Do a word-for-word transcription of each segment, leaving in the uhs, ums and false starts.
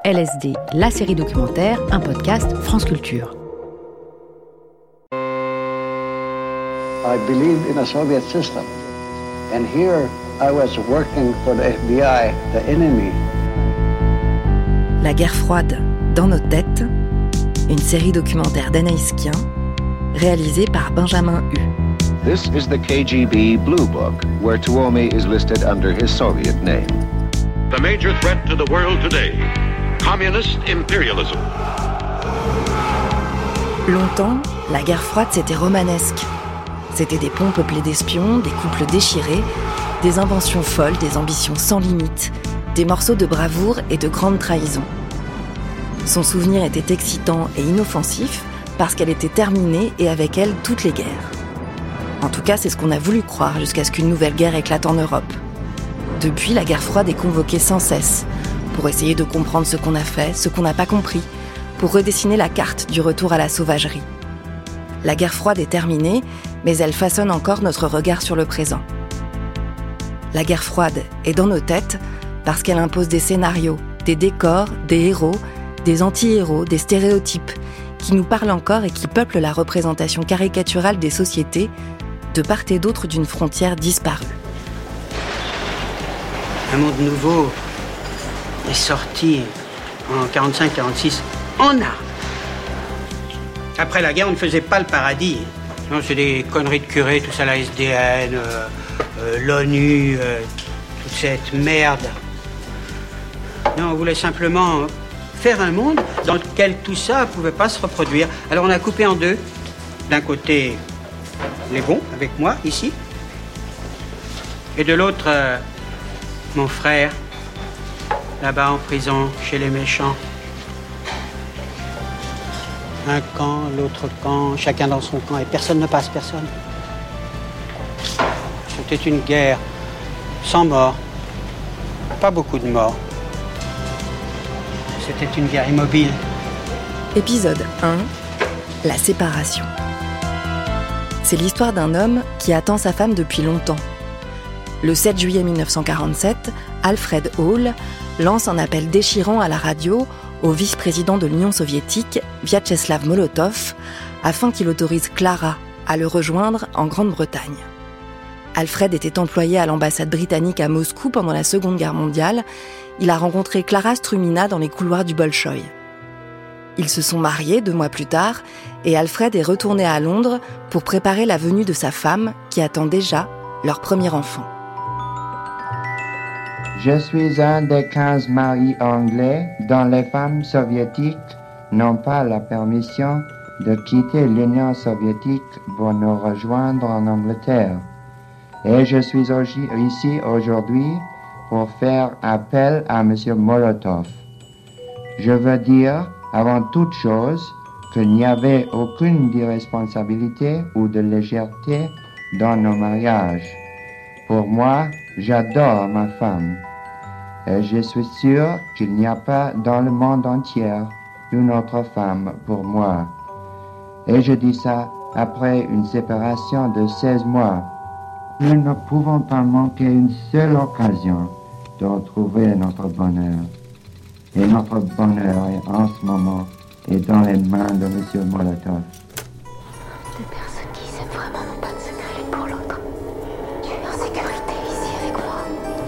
L S D, la série documentaire, un podcast France Culture. I believed in a Soviet system. And here I was working for the F B I, the enemy. La guerre froide, dans nos têtes, une série documentaire d'Anaïs Kien, réalisée par Benjamin Hu. This is the K G B Blue Book, where Tuomi is listed under his Soviet name. The major threat to the world today, communist imperialism. Longtemps, la guerre froide, c'était romanesque. C'était des ponts peuplés d'espions, des couples déchirés, des inventions folles, des ambitions sans limite, des morceaux de bravoure et de grande trahison. Son souvenir était excitant et inoffensif parce qu'elle était terminée et avec elle toutes les guerres. En tout cas, c'est ce qu'on a voulu croire jusqu'à ce qu'une nouvelle guerre éclate en Europe. Depuis, la guerre froide est convoquée sans cesse pour essayer de comprendre ce qu'on a fait, ce qu'on n'a pas compris, pour redessiner la carte du retour à la sauvagerie. La guerre froide est terminée, mais elle façonne encore notre regard sur le présent. La guerre froide est dans nos têtes parce qu'elle impose des scénarios, des décors, des héros, des anti-héros, des stéréotypes qui nous parlent encore et qui peuplent la représentation caricaturale des sociétés de part et d'autre d'une frontière disparue. Un monde nouveau est sorti en quarante-cinq quarante-six en armes. Après la guerre, on ne faisait pas le paradis. Non, c'est des conneries de curés, tout ça, la S D N, euh, euh, l'ONU, euh, toute cette merde. Non, on voulait simplement faire un monde dans lequel tout ça ne pouvait pas se reproduire. Alors on a coupé en deux. D'un côté, les bons, avec moi, ici. Et de l'autre, euh, mon frère, là-bas en prison, chez les méchants. Un camp, l'autre camp, chacun dans son camp, et personne ne passe personne. C'était une guerre sans mort, pas beaucoup de morts. C'était une guerre immobile. Épisode un, la séparation. C'est l'histoire d'un homme qui attend sa femme depuis longtemps. Le sept juillet mille neuf cent quarante-sept, Alfred Hall lance un appel déchirant à la radio au vice-président de l'Union soviétique, Vyacheslav Molotov, afin qu'il autorise Clara à le rejoindre en Grande-Bretagne. Alfred était employé à l'ambassade britannique à Moscou pendant la Seconde Guerre mondiale. Il a rencontré Clara Strumina dans les couloirs du Bolchoï. Ils se sont mariés deux mois plus tard et Alfred est retourné à Londres pour préparer la venue de sa femme qui attend déjà leur premier enfant. Je suis un des quinze maris anglais dont les femmes soviétiques n'ont pas la permission de quitter l'Union soviétique pour nous rejoindre en Angleterre. Et je suis ici aujourd'hui pour faire appel à M. Molotov. Je veux dire, avant toute chose, qu'il n'y avait aucune irresponsabilité ou de légèreté dans nos mariages. Pour moi, j'adore ma femme. Et je suis sûr qu'il n'y a pas dans le monde entier une autre femme pour moi. Et je dis ça après une séparation de seize mois. Nous ne pouvons pas manquer une seule occasion de retrouver notre bonheur. Et notre bonheur est en ce moment est dans les mains de M. Molotov. Deux personnes qui s'aiment vraiment n'ont pas de secret l'une pour l'autre. Tu es en sécurité ici avec moi.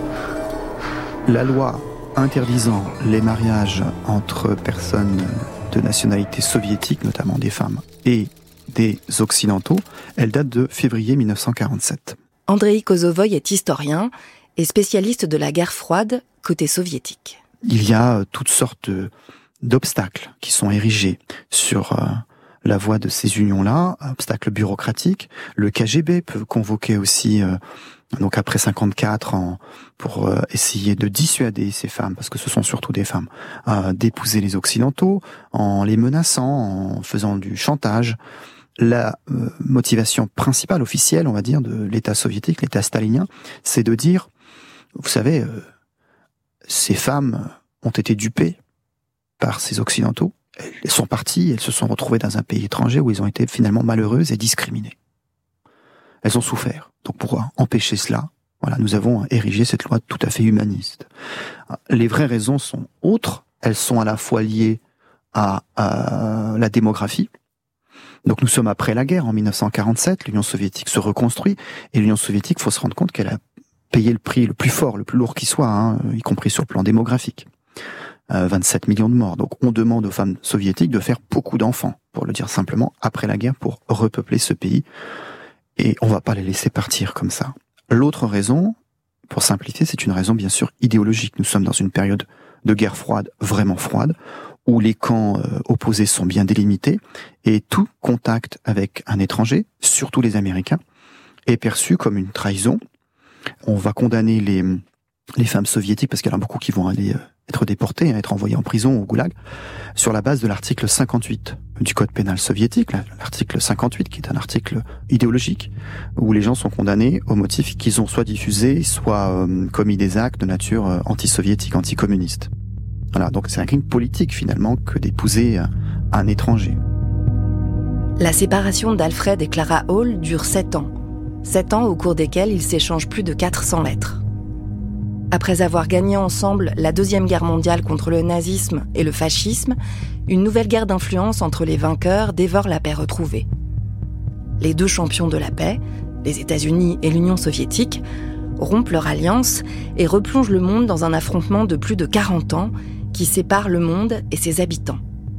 La loi interdisant les mariages entre personnes de nationalité soviétique, notamment des femmes, et des occidentaux, elle date de février mille neuf cent quarante-sept. Andrei Kosovoï est historien et spécialiste de la guerre froide côté soviétique. Il y a toutes sortes d'obstacles qui sont érigés sur la voie de ces unions-là, obstacles bureaucratiques. Le K G B peut convoquer aussi, donc après cinquante-quatre, en, pour essayer de dissuader ces femmes, parce que ce sont surtout des femmes, à d'épouser les Occidentaux, en les menaçant, en faisant du chantage. La euh, motivation principale, officielle, on va dire, de l'État soviétique, l'État stalinien, c'est de dire, vous savez, euh, ces femmes ont été dupées par ces Occidentaux, elles sont parties, elles se sont retrouvées dans un pays étranger où elles ont été finalement malheureuses et discriminées. Elles ont souffert. Donc pour empêcher cela, voilà, nous avons érigé cette loi tout à fait humaniste. Les vraies raisons sont autres, elles sont à la fois liées à, à la démographie. Donc nous sommes après la guerre, en dix-neuf cent quarante-sept, l'Union soviétique se reconstruit, et l'Union soviétique, il faut se rendre compte qu'elle a payé le prix le plus fort, le plus lourd qui soit, hein, y compris sur le plan démographique. Euh, vingt-sept millions de morts. Donc on demande aux femmes soviétiques de faire beaucoup d'enfants, pour le dire simplement, après la guerre, pour repeupler ce pays. Et on va pas les laisser partir comme ça. L'autre raison, pour simplifier, c'est une raison bien sûr idéologique. Nous sommes dans une période de guerre froide, vraiment froide, où les camps euh, opposés sont bien délimités, et tout contact avec un étranger, surtout les Américains, est perçu comme une trahison. On va condamner les, les femmes soviétiques, parce qu'il y en a beaucoup qui vont aller euh, être déportées, hein, être envoyées en prison au goulag, sur la base de l'article cinquante-huit du Code pénal soviétique, l'article cinquante-huit qui est un article idéologique, où les gens sont condamnés au motif qu'ils ont soit diffusé, soit euh, commis des actes de nature euh, anti-soviétique, anticommuniste. Voilà, donc c'est un crime politique finalement que d'épouser un étranger. La séparation d'Alfred et Clara Hall dure sept ans. Sept ans au cours desquels ils s'échangent plus de quatre cents lettres. Après avoir gagné ensemble la Deuxième Guerre mondiale contre le nazisme et le fascisme, une nouvelle guerre d'influence entre les vainqueurs dévore la paix retrouvée. Les deux champions de la paix, les États-Unis et l'Union soviétique, rompent leur alliance et replongent le monde dans un affrontement de plus de quarante ans qui sépare le monde et ses habitants.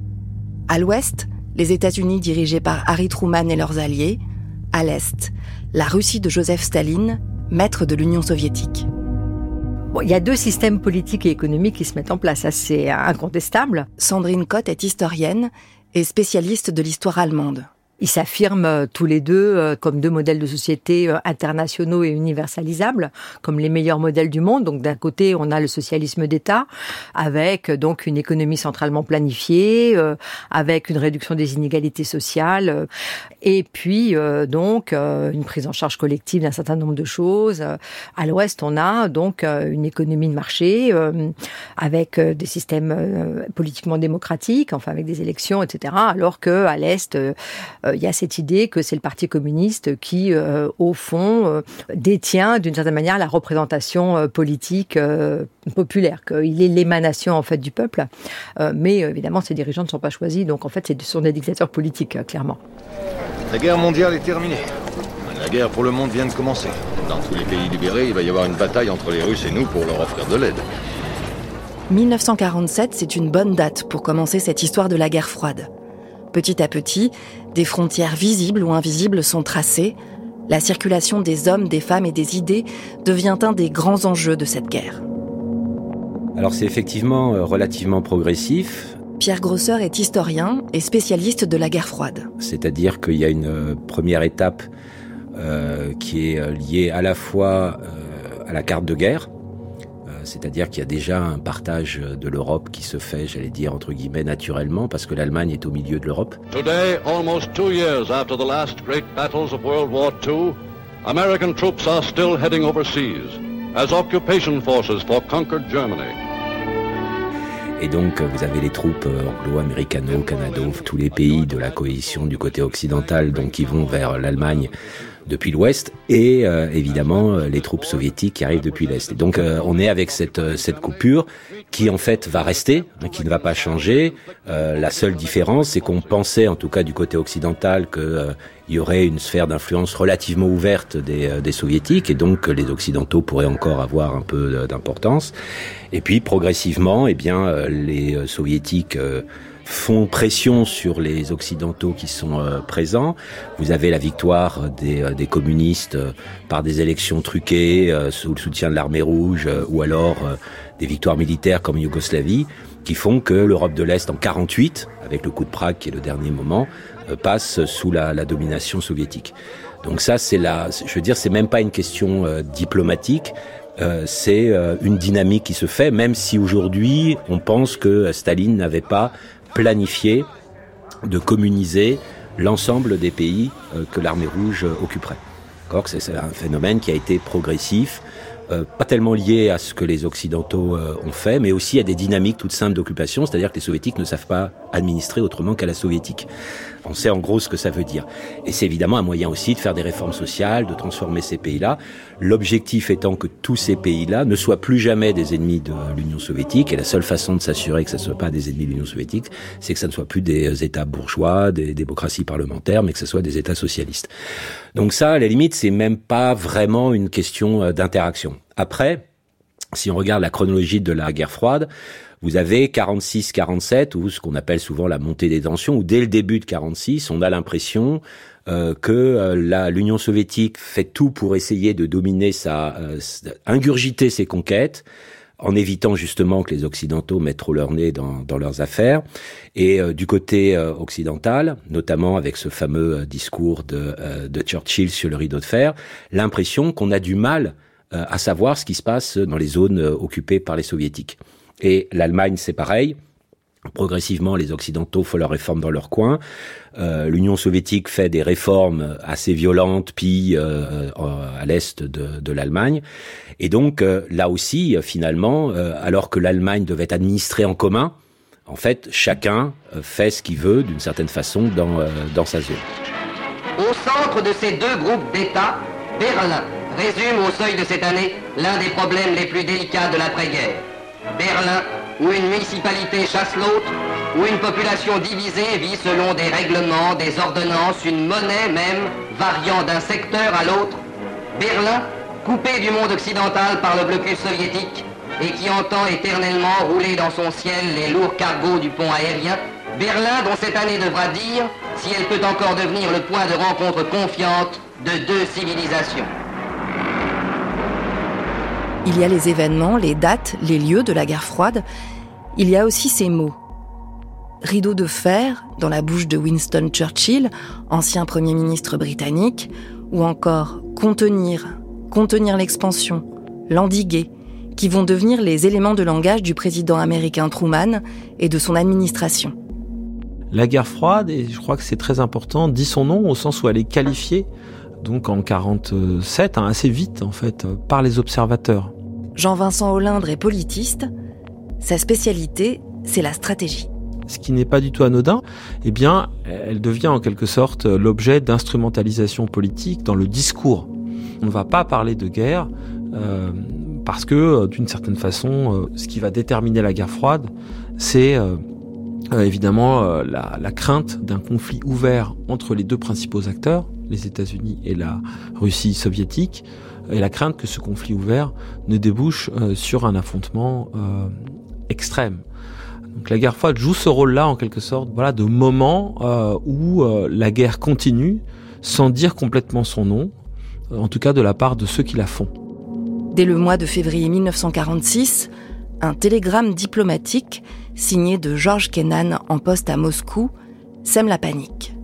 À l'ouest, les États-Unis dirigés par Harry Truman et leurs alliés. À l'est, la Russie de Joseph Staline, maître de l'Union soviétique. Bon, il y a deux systèmes politiques et économiques qui se mettent en place, ça c'est incontestable. Sandrine Kott est historienne et spécialiste de l'histoire allemande. Ils s'affirment tous les deux comme deux modèles de société internationaux et universalisables, comme les meilleurs modèles du monde. Donc d'un côté, on a le socialisme d'État, avec donc une économie centralement planifiée, euh, avec une réduction des inégalités sociales, euh, et puis euh, donc euh, une prise en charge collective d'un certain nombre de choses. À l'Ouest, on a donc euh, une économie de marché, euh, avec euh, des systèmes euh, politiquement démocratiques, enfin avec des élections, et cetera. Alors que à l'Est, euh, il y a cette idée que c'est le Parti communiste qui, euh, au fond, euh, détient d'une certaine manière la représentation euh, politique euh, populaire, qu'il est l'émanation en fait du peuple. Euh, mais euh, évidemment, ces dirigeants ne sont pas choisis, donc en fait, ce sont des dictateurs politiques, euh, clairement. La guerre mondiale est terminée. La guerre pour le monde vient de commencer. Dans tous les pays libérés, il va y avoir une bataille entre les Russes et nous pour leur offrir de l'aide. dix-neuf cent quarante-sept, c'est une bonne date pour commencer cette histoire de la guerre froide. Petit à petit, des frontières visibles ou invisibles sont tracées. La circulation des hommes, des femmes et des idées devient un des grands enjeux de cette guerre. Alors c'est effectivement relativement progressif. Pierre Grosser est historien et spécialiste de la guerre froide. C'est-à-dire qu'il y a une première étape euh, qui est liée à la fois euh, à la carte de guerre, c'est-à-dire qu'il y a déjà un partage de l'Europe qui se fait, j'allais dire, entre guillemets, naturellement, parce que l'Allemagne est au milieu de l'Europe. Today, almost two years after the last great battles of World War Two, American troops are still heading overseas as occupation forces for conquered Germany. Et donc, vous avez les troupes anglo-américano, canado, tous les pays de la coalition du côté occidental, donc qui vont vers l'Allemagne depuis l'Ouest, et euh, évidemment les troupes soviétiques qui arrivent depuis l'Est. Et donc euh, on est avec cette cette coupure qui en fait va rester, hein, qui ne va pas changer. Euh, la seule différence, c'est qu'on pensait, en tout cas du côté occidental, que euh, il y aurait une sphère d'influence relativement ouverte des, euh, des soviétiques, et donc que les occidentaux pourraient encore avoir un peu d'importance. Et puis progressivement, eh bien euh, les euh, soviétiques euh, font pression sur les occidentaux qui sont euh, présents. Vous avez la victoire des, euh, des communistes euh, par des élections truquées euh, sous le soutien de l'armée rouge, euh, ou alors euh, des victoires militaires comme Yougoslavie, qui font que l'Europe de l'Est en quarante-huit, avec le coup de Prague qui est le dernier moment, euh, passe sous la, la domination soviétique. Donc ça, c'est la, je veux dire, c'est même pas une question euh, diplomatique. Euh, c'est euh, une dynamique qui se fait, même si aujourd'hui on pense que Staline n'avait pas planifié de communiser l'ensemble des pays euh, que l'armée rouge euh, occuperait. D'accord, c'est, c'est un phénomène qui a été progressif, euh, pas tellement liées à ce que les Occidentaux euh, ont fait, mais aussi à des dynamiques toutes simples d'occupation, c'est-à-dire que les Soviétiques ne savent pas administrer autrement qu'à la soviétique. On sait en gros ce que ça veut dire. Et c'est évidemment un moyen aussi de faire des réformes sociales, de transformer ces pays-là. L'objectif étant que tous ces pays-là ne soient plus jamais des ennemis de l'Union soviétique. Et la seule façon de s'assurer que ça ne soit pas des ennemis de l'Union soviétique, c'est que ça ne soit plus des États bourgeois, des démocraties parlementaires, mais que ce soit des États socialistes. Donc ça, à la limite, c'est même pas vraiment une question d'interaction. Après, si on regarde la chronologie de la guerre froide, vous avez quarante-six quarante-sept, ou ce qu'on appelle souvent la montée des tensions, où dès le début de quarante-six, on a l'impression euh, que euh, la, l'Union soviétique fait tout pour essayer de dominer sa, euh, ingurgiter ses conquêtes, en évitant justement que les Occidentaux mettent trop leur nez dans, dans leurs affaires. Et euh, du côté euh, occidental, notamment avec ce fameux euh, discours de, euh, de Churchill sur le rideau de fer, l'impression qu'on a du mal euh, à savoir ce qui se passe dans les zones euh, occupées par les Soviétiques. Et l'Allemagne, c'est pareil. Progressivement, les Occidentaux font leurs réformes dans leur coin. Euh, L'Union soviétique fait des réformes assez violentes, puis euh, à l'est de, de l'Allemagne. Et donc, euh, là aussi, finalement, euh, alors que l'Allemagne devait être administrée en commun, en fait, chacun fait ce qu'il veut, d'une certaine façon, dans, euh, dans sa zone. Au centre de ces deux groupes d'États, Berlin résume au seuil de cette année l'un des problèmes les plus délicats de l'après-guerre. Berlin, où une municipalité chasse l'autre, où une population divisée vit selon des règlements, des ordonnances, une monnaie même, variant d'un secteur à l'autre. Berlin, coupé du monde occidental par le blocus soviétique et qui entend éternellement rouler dans son ciel les lourds cargos du pont aérien. Berlin, dont cette année devra dire si elle peut encore devenir le point de rencontre confiante de deux civilisations. Il y a les événements, les dates, les lieux de la guerre froide. Il y a aussi ces mots. Rideau de fer, dans la bouche de Winston Churchill, ancien Premier ministre britannique, ou encore contenir, contenir l'expansion, l'endiguer, qui vont devenir les éléments de langage du président américain Truman et de son administration. La guerre froide, et je crois que c'est très important, dit son nom au sens où elle est qualifiée, donc en quarante-sept, hein, assez vite en fait, par les observateurs. Jean-Vincent Olindre est politiste. Sa spécialité, c'est la stratégie. Ce qui n'est pas du tout anodin, eh bien, elle devient en quelque sorte l'objet d'instrumentalisation politique dans le discours. On ne va pas parler de guerre euh, parce que, d'une certaine façon, euh, ce qui va déterminer la guerre froide, c'est euh, euh, évidemment euh, la, la crainte d'un conflit ouvert entre les deux principaux acteurs, les États-Unis et la Russie soviétique, et la crainte que ce conflit ouvert ne débouche euh, sur un affrontement euh, extrême. Donc la guerre froide joue ce rôle-là en quelque sorte, voilà, de moment euh, où euh, la guerre continue sans dire complètement son nom, euh, en tout cas de la part de ceux qui la font. Dès le mois de février mille neuf cent quarante-six, un télégramme diplomatique signé de George Kennan en poste à Moscou sème la panique.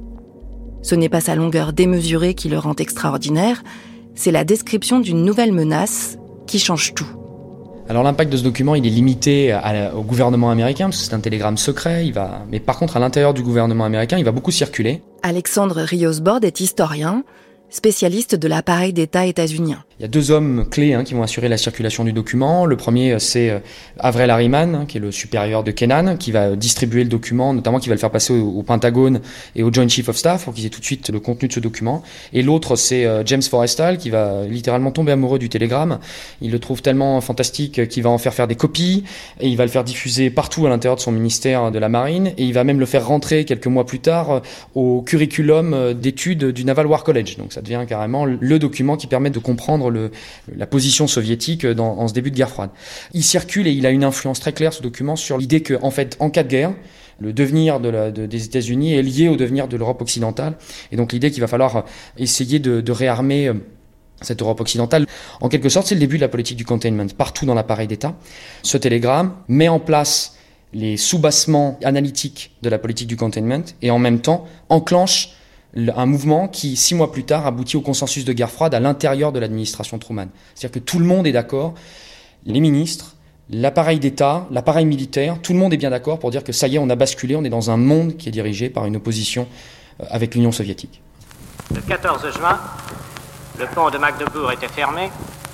Ce n'est pas sa longueur démesurée qui le rend extraordinaire, c'est la description d'une nouvelle menace qui change tout. Alors l'impact de ce document, il est limité à, au gouvernement américain, parce que c'est un télégramme secret, il va... mais par contre à l'intérieur du gouvernement américain, il va beaucoup circuler. Alexandre Riosbord est historien, spécialiste de l'appareil d'État états-unien. Il y a deux hommes clés hein, qui vont assurer la circulation du document. Le premier, c'est Avril Harriman, hein, qui est le supérieur de Kennan, qui va distribuer le document, notamment qui va le faire passer au, au Pentagone et au Joint Chief of Staff pour qu'ils aient tout de suite le contenu de ce document. Et l'autre, c'est euh, James Forrestal, qui va littéralement tomber amoureux du télégramme. Il le trouve tellement fantastique qu'il va en faire faire des copies et il va le faire diffuser partout à l'intérieur de son ministère de la Marine et il va même le faire rentrer quelques mois plus tard au curriculum d'études du Naval War College. Donc ça devient carrément le document qui permet de comprendre Le, la position soviétique dans, en ce début de guerre froide. Il circule et il a une influence très claire, ce document, sur l'idée que, en fait, en cas de guerre, le devenir de la, de, des États-Unis est lié au devenir de l'Europe occidentale. Et donc l'idée qu'il va falloir essayer de, de réarmer cette Europe occidentale. En quelque sorte, c'est le début de la politique du containment, partout dans l'appareil d'État. Ce télégramme met en place les soubassements analytiques de la politique du containment et en même temps enclenche un mouvement qui, six mois plus tard, aboutit au consensus de guerre froide à l'intérieur de l'administration Truman. C'est-à-dire que tout le monde est d'accord, les ministres, l'appareil d'État, l'appareil militaire, tout le monde est bien d'accord pour dire que ça y est, on a basculé, on est dans un monde qui est dirigé par une opposition avec l'Union soviétique. Le quatorze juin, le pont de Magdebourg était fermé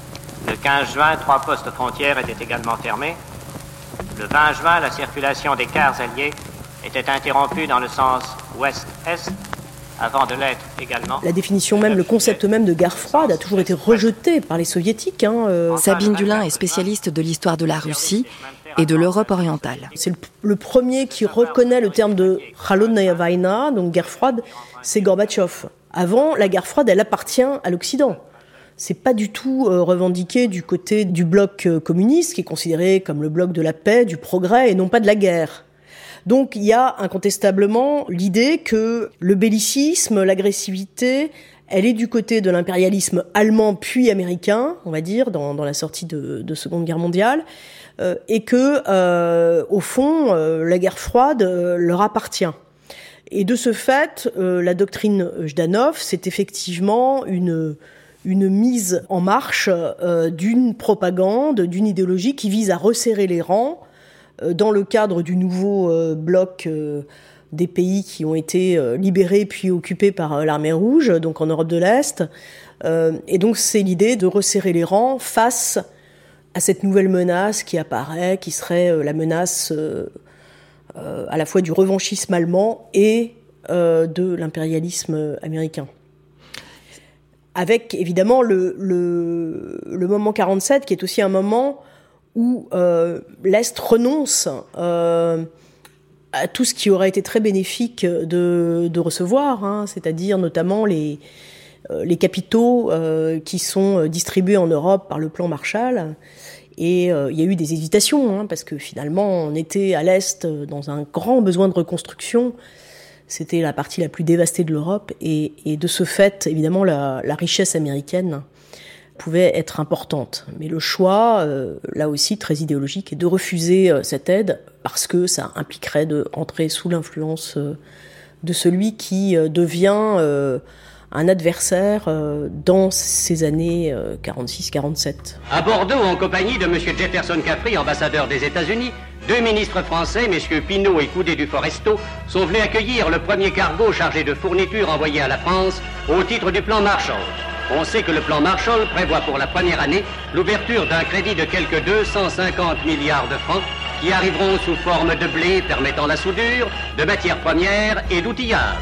Le quinze juin, trois postes frontières étaient également fermés. Le vingt juin, la circulation des cars alliés était interrompue dans le sens ouest-est, avant de l'être également. La définition même, le concept même de guerre froide a toujours été rejeté par les soviétiques. Hein, euh... Sabine Dulin est spécialiste de l'histoire de la Russie et de l'Europe orientale. C'est le, le premier qui reconnaît le terme de Kholodnaya Vaina, donc guerre froide, c'est Gorbatchev. Avant, la guerre froide, elle appartient à l'Occident. C'est pas du tout euh, revendiqué du côté du bloc euh, communiste, qui est considéré comme le bloc de la paix, du progrès, et non pas de la guerre. Donc il y a incontestablement l'idée que le bellicisme, l'agressivité, elle est du côté de l'impérialisme allemand puis américain, on va dire, dans, dans la sortie de, de Seconde Guerre mondiale, euh, et que, euh, au fond, euh, la guerre froide euh, leur appartient. Et de ce fait, euh, la doctrine Jdanov, c'est effectivement une, une mise en marche euh, d'une propagande, d'une idéologie qui vise à resserrer les rangs, dans le cadre du nouveau euh, bloc euh, des pays qui ont été euh, libérés puis occupés par euh, l'armée rouge, donc en Europe de l'Est. Euh, et donc c'est l'idée de resserrer les rangs face à cette nouvelle menace qui apparaît, qui serait euh, la menace euh, euh, à la fois du revanchisme allemand et euh, de l'impérialisme américain. Avec évidemment le, le, le moment quarante-sept qui est aussi un moment où euh, l'Est renonce euh, à tout ce qui aurait été très bénéfique de, de recevoir, hein, c'est-à-dire notamment les, euh, les capitaux euh, qui sont distribués en Europe par le plan Marshall. Et euh, il y a eu des hésitations, hein, parce que finalement on était à l'Est dans un grand besoin de reconstruction. C'était la partie la plus dévastée de l'Europe, et, et de ce fait, évidemment, la, la richesse américaine pouvait être importante. Mais le choix, euh, là aussi très idéologique, est de refuser euh, cette aide parce que ça impliquerait de entrer sous l'influence euh, de celui qui euh, devient euh, un adversaire euh, dans ces années euh, quarante-six quarante-sept. À Bordeaux, en compagnie de M. Jefferson Caffrey, ambassadeur des États-Unis, deux ministres français, messieurs Pinault et Coudet du Foresto, sont venus accueillir le premier cargo chargé de fournitures envoyé à la France au titre du plan Marshall. On sait que le plan Marshall prévoit pour la première année l'ouverture d'un crédit de quelque deux cent cinquante milliards de francs qui arriveront sous forme de blé permettant la soudure, de matières premières et d'outillage.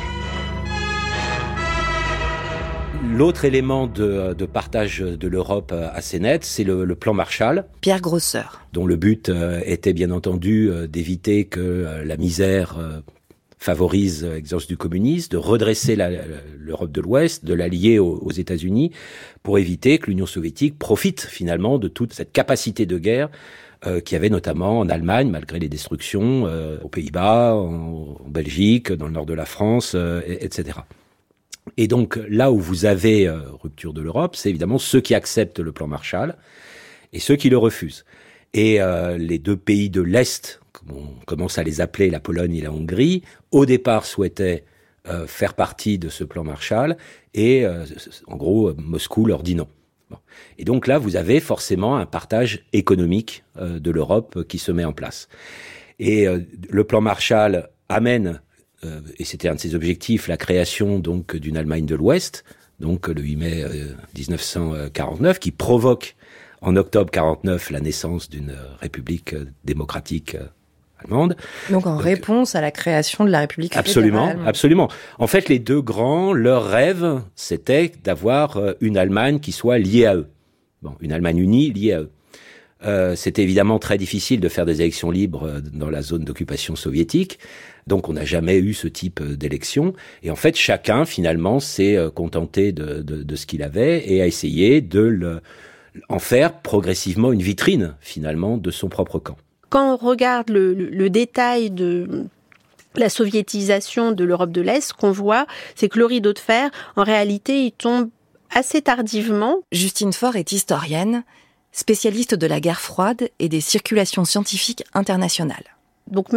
L'autre élément de, de partage de l'Europe assez net, c'est le, le plan Marshall. Pierre Grosseur. Dont le but était bien entendu d'éviter que la misère favorise l'exercice du communisme, de redresser la, l'Europe de l'Ouest, de l'allier aux, aux États-Unis, pour éviter que l'Union soviétique profite finalement de toute cette capacité de guerre euh, qu'il y avait notamment en Allemagne, malgré les destructions, euh, aux Pays-Bas, en, en Belgique, dans le nord de la France, euh, et, etc. Et donc là où vous avez euh, rupture de l'Europe, c'est évidemment ceux qui acceptent le plan Marshall et ceux qui le refusent. Et euh, les deux pays de l'Est, comme on commence à les appeler, la Pologne et la Hongrie, au départ souhaitaient euh, faire partie de ce plan Marshall, et euh, en gros, Moscou leur dit non. Bon. Et donc là, vous avez forcément un partage économique euh, de l'Europe qui se met en place. Et euh, le plan Marshall amène, euh, et c'était un de ses objectifs, la création donc d'une Allemagne de l'Ouest, donc le huit mai euh, dix-neuf cent quarante-neuf, qui provoque en octobre quarante-neuf, la naissance d'une république démocratique allemande. Donc en Donc, réponse à la création de la République absolument, fédérale. absolument. En fait, les deux grands, leur rêve, c'était d'avoir une Allemagne qui soit liée à eux. Bon, une Allemagne unie liée à eux. Euh, c'était évidemment très difficile de faire des élections libres dans la zone d'occupation soviétique. Donc on n'a jamais eu ce type d'élection. Et en fait, chacun, finalement, s'est contenté de, de, de ce qu'il avait et a essayé de le en faire progressivement une vitrine, finalement, de son propre camp. Quand on regarde le, le, le détail de la soviétisation de l'Europe de l'Est, ce qu'on voit, c'est que le rideau de fer, en réalité, il tombe assez tardivement. Justine Faure est historienne, spécialiste de la guerre froide et des circulations scientifiques internationales. Donc même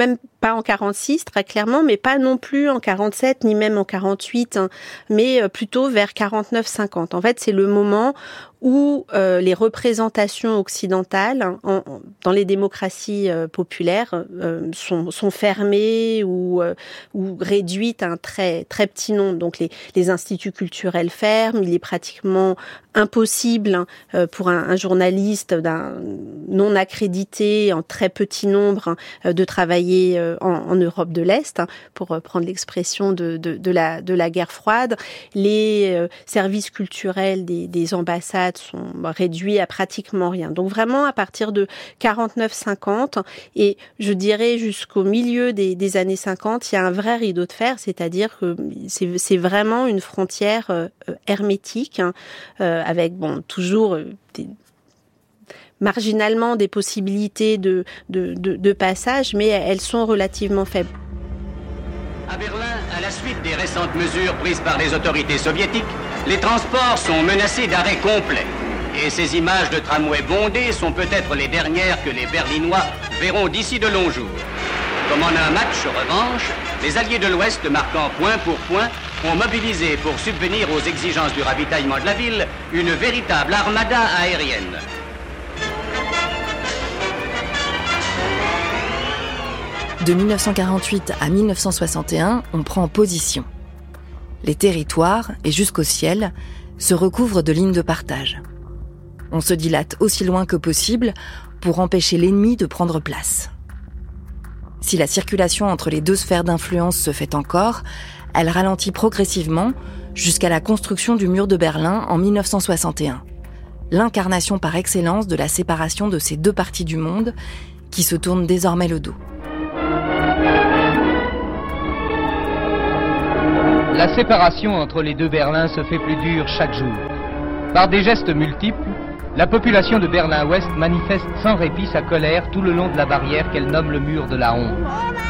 pas en quarante-six très clairement, mais pas non plus en quarante-sept ni même en quarante-huit, hein, mais plutôt vers quarante-neuf cinquante. En fait, c'est le moment où euh, les représentations occidentales en, en, dans les démocraties euh, populaires euh, sont, sont fermées ou, euh, ou réduites à un très très petit nombre. Donc les, les instituts culturels ferment. Il est pratiquement impossible euh, pour un, un journaliste d'un non accrédité en très petit nombre euh, de travailler euh, en, en Europe de l'Est, hein, pour euh, prendre l'expression de, de, de la de la guerre froide. Les euh, services culturels des, des ambassades sont réduits à pratiquement rien. Donc vraiment à partir de quarante-neuf cinquante et je dirais jusqu'au milieu des, des années cinquante, il y a un vrai rideau de fer, c'est-à-dire que c'est, c'est vraiment une frontière euh, hermétique, hein, euh, avec bon toujours euh, des marginalement des possibilités de, de, de, de passage, mais elles sont relativement faibles. À Berlin, à la suite des récentes mesures prises par les autorités soviétiques, les transports sont menacés d'arrêt complet. Et ces images de tramways bondés sont peut-être les dernières que les Berlinois verront d'ici de longs jours. Comme en un match revanche, les alliés de l'Ouest, marquant point pour point, ont mobilisé pour subvenir aux exigences du ravitaillement de la ville une véritable armada aérienne. De mille neuf cent quarante-huit à mille neuf cent soixante et un, on prend position. Les territoires, et jusqu'au ciel, se recouvrent de lignes de partage. On se dilate aussi loin que possible pour empêcher l'ennemi de prendre place. Si la circulation entre les deux sphères d'influence se fait encore, elle ralentit progressivement jusqu'à la construction du mur de Berlin en mille neuf cent soixante et un. L'incarnation par excellence de la séparation de ces deux parties du monde qui se tournent désormais le dos. La séparation entre les deux Berlins se fait plus dure chaque jour. Par des gestes multiples, la population de Berlin-Ouest manifeste sans répit sa colère tout le long de la barrière qu'elle nomme le mur de la honte.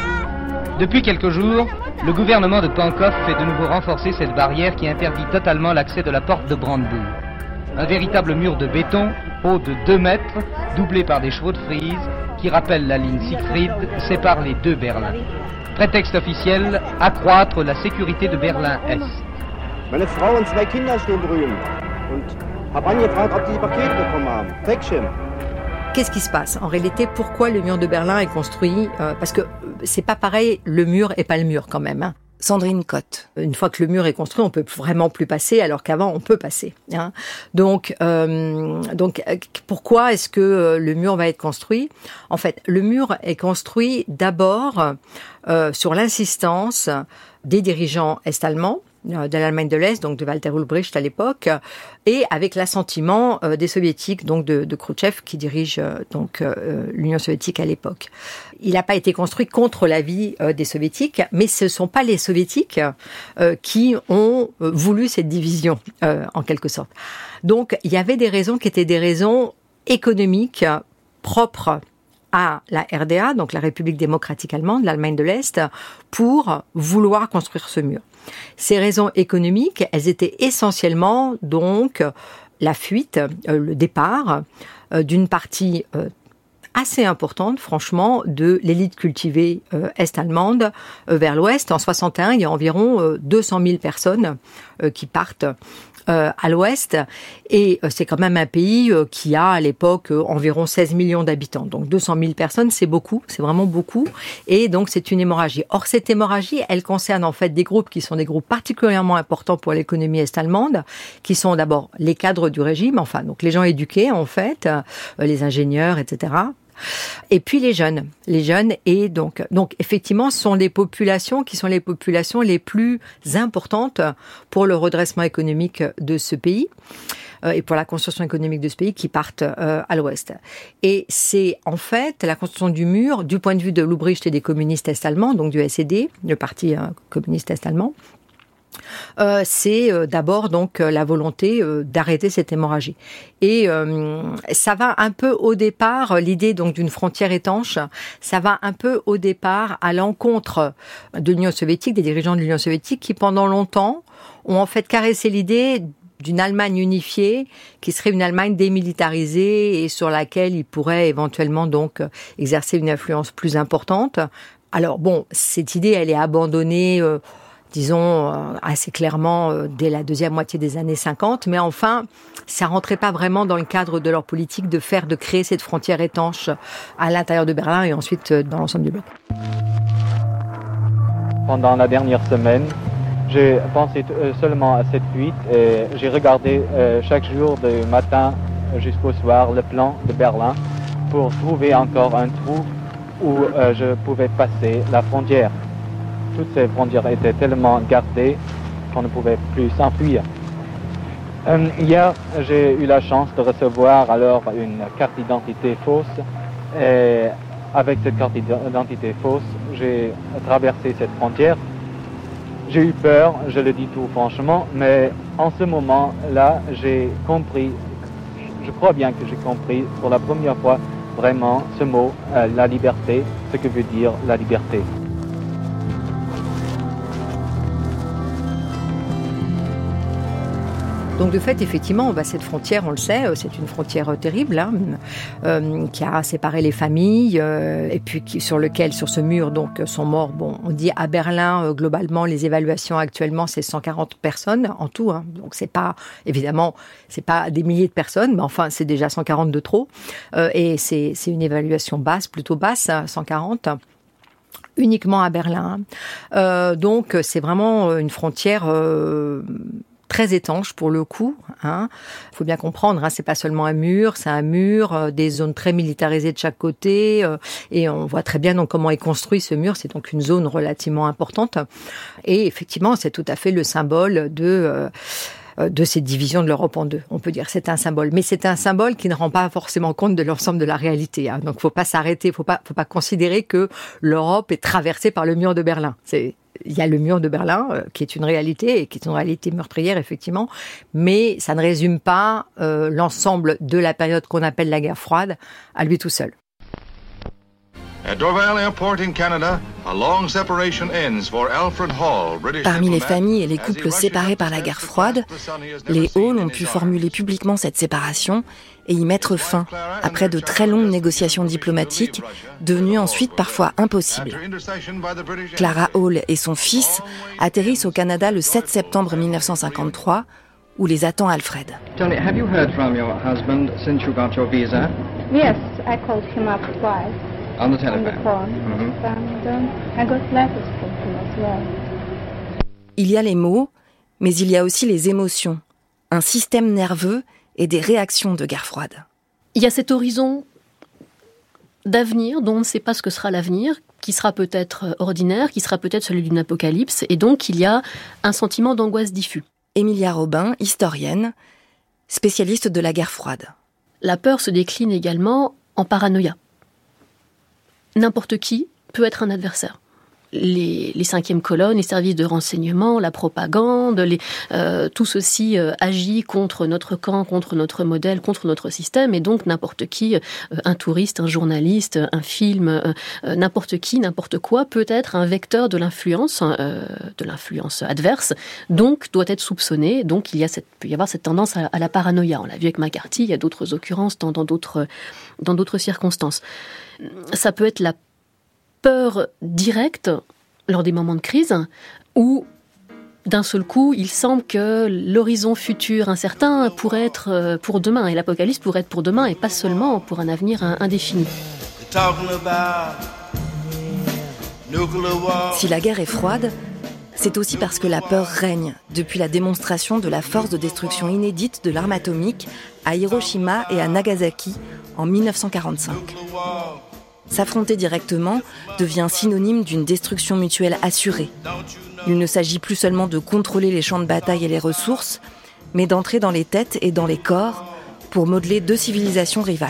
Depuis quelques jours, le gouvernement de Pankow fait de nouveau renforcer cette barrière qui interdit totalement l'accès de la porte de Brandebourg. Un véritable mur de béton, haut de deux mètres, doublé par des chevaux de frise, qui rappelle la ligne Siegfried, sépare les deux Berlins. Prétexte officiel, accroître la sécurité de Berlin-Est. Meine Frau und zwei Kinder stehen drüben und habe angefragt, ob die die Pakete bekommen haben. Päckchen. Qu'est-ce qui se passe ? En réalité, pourquoi le mur de Berlin est construit ? euh, Parce que c'est pas pareil, le mur et pas le mur quand même, hein. Sandrine Cotte. Une fois que le mur est construit, on peut vraiment plus passer, alors qu'avant on peut passer, hein. Donc, euh, donc, pourquoi est-ce que le mur va être construit ? En fait, le mur est construit d'abord euh, sur l'insistance des dirigeants est-allemands de l'Allemagne de l'Est, donc de Walter Ulbricht à l'époque, et avec l'assentiment euh, des soviétiques, donc de, de Khrouchtchev qui dirige euh, donc euh, l'Union soviétique à l'époque. Il n'a pas été construit contre l'avis euh, des soviétiques, mais ce sont pas les soviétiques euh, qui ont euh, voulu cette division euh, en quelque sorte. Donc il y avait des raisons qui étaient des raisons économiques propres à la R D A, donc la République démocratique allemande, l'Allemagne de l'Est, pour vouloir construire ce mur. Ces raisons économiques, elles étaient essentiellement donc la fuite, euh, le départ euh, d'une partie euh, assez importante, franchement, de l'élite cultivée euh, est-allemande euh, vers l'ouest. En soixante et un, il y a environ euh, deux cent mille personnes euh, qui partent Euh, à l'ouest, et euh, c'est quand même un pays euh, qui a à l'époque euh, environ seize millions d'habitants. Donc deux cent mille personnes, c'est beaucoup, c'est vraiment beaucoup, et donc c'est une hémorragie. Or cette hémorragie, elle concerne en fait des groupes qui sont des groupes particulièrement importants pour l'économie est-allemande, qui sont d'abord les cadres du régime, enfin donc les gens éduqués en fait, euh, les ingénieurs, et cetera. Et puis les jeunes, les jeunes et donc donc effectivement ce sont les populations qui sont les populations les plus importantes pour le redressement économique de ce pays euh, et pour la construction économique de ce pays qui partent euh, à l'ouest. Et c'est en fait la construction du mur du point de vue de Ulbricht et des communistes est-allemands, donc du S E D, le parti euh, communiste est-allemand. Euh, c'est euh, d'abord donc euh, la volonté euh, d'arrêter cette hémorragie. Et euh, ça va un peu au départ, euh, l'idée donc d'une frontière étanche, ça va un peu au départ à l'encontre de l'Union soviétique, des dirigeants de l'Union soviétique qui pendant longtemps ont en fait caressé l'idée d'une Allemagne unifiée, qui serait une Allemagne démilitarisée et sur laquelle ils pourraient éventuellement donc exercer une influence plus importante, Alors bon, cette idée, elle est abandonnée, euh, disons, euh, assez clairement euh, dès la deuxième moitié des années cinquante, mais enfin, ça rentrait pas vraiment dans le cadre de leur politique de faire, de créer cette frontière étanche à l'intérieur de Berlin et ensuite euh, dans l'ensemble du bloc. Pendant la dernière semaine, j'ai pensé seulement à cette fuite et j'ai regardé euh, chaque jour du matin jusqu'au soir le plan de Berlin pour trouver encore un trou où euh, je pouvais passer la frontière. Toutes ces frontières étaient tellement gardées qu'on ne pouvait plus s'enfuir. Euh, hier, j'ai eu la chance de recevoir alors une carte d'identité fausse et avec cette carte d'identité fausse, j'ai traversé cette frontière. J'ai eu peur, je le dis tout franchement, mais en ce moment-là, j'ai compris, je crois bien que j'ai compris pour la première fois vraiment ce mot, euh, la liberté, ce que veut dire la liberté. Donc de fait, effectivement, bah, cette frontière, on le sait, c'est une frontière terrible hein, euh, qui a séparé les familles euh, et puis qui, sur lequel, sur ce mur, donc sont morts. Bon, on dit à Berlin euh, globalement, les évaluations actuellement, c'est cent quarante personnes en tout. Hein, donc c'est pas évidemment, c'est pas des milliers de personnes, mais enfin c'est déjà cent quarante de trop. Euh, et c'est c'est une évaluation basse, plutôt basse, hein, cent quarante. Uniquement à Berlin. Euh, donc c'est vraiment une frontière. Euh, très étanche pour le coup. Hein. Faut bien comprendre, hein, c'est pas seulement un mur, c'est un mur, euh, des zones très militarisées de chaque côté, euh, et on voit très bien donc comment est construit ce mur. C'est donc une zone relativement importante, et effectivement, c'est tout à fait le symbole de euh, de cette division de l'Europe en deux. On peut dire c'est un symbole, mais c'est un symbole qui ne rend pas forcément compte de l'ensemble de la réalité. Hein. Donc, faut pas s'arrêter, faut pas, faut pas considérer que l'Europe est traversée par le mur de Berlin. C'est Il y a le mur de Berlin, euh, qui est une réalité, et qui est une réalité meurtrière, effectivement, mais ça ne résume pas euh, l'ensemble de la période qu'on appelle la guerre froide à lui tout seul. Parmi les familles et les couples séparés par la guerre froide, les Hall ont pu formuler publiquement cette séparation et y mettre fin, après de très longues négociations diplomatiques, devenues ensuite parfois impossibles. Clara Hall et son fils atterrissent au Canada le sept septembre mille neuf cent cinquante-trois, où les attend Alfred. Johnny, have you heard from your husband since you got your visa? Yes, I called him up twice. On the telephone? On the phone. Mm-hmm. And um, I got letters from him as well. Il y a les mots, mais il y a aussi les émotions, un système nerveux et des réactions de guerre froide. Il y a cet horizon d'avenir dont on ne sait pas ce que sera l'avenir, qui sera peut-être ordinaire, qui sera peut-être celui d'une apocalypse, et donc il y a un sentiment d'angoisse diffus. Emilia Robin, historienne, spécialiste de la guerre froide. La peur se décline également en paranoïa. N'importe qui peut être un adversaire. Les, les cinquièmes colonnes, les services de renseignement, la propagande, les, euh, tout ceci euh, agit contre notre camp, contre notre modèle, contre notre système, et donc n'importe qui, euh, un touriste, un journaliste, un film, euh, euh, n'importe qui, n'importe quoi, peut être un vecteur de l'influence, euh, de l'influence adverse, donc doit être soupçonné. Donc il y a cette, peut y avoir cette tendance à, à la paranoïa. On l'a vu avec McCarthy, il y a d'autres occurrences dans, dans d'autres, dans d'autres circonstances. Ça peut être la peur directe lors des moments de crise où d'un seul coup il semble que l'horizon futur incertain pourrait être pour demain et l'apocalypse pourrait être pour demain et pas seulement pour un avenir indéfini. Si la guerre est froide, c'est aussi parce que la peur règne depuis la démonstration de la force de destruction inédite de l'arme atomique à Hiroshima et à Nagasaki en mille neuf cent quarante-cinq. S'affronter directement devient synonyme d'une destruction mutuelle assurée. Il ne s'agit plus seulement de contrôler les champs de bataille et les ressources, mais d'entrer dans les têtes et dans les corps pour modeler deux civilisations rivales.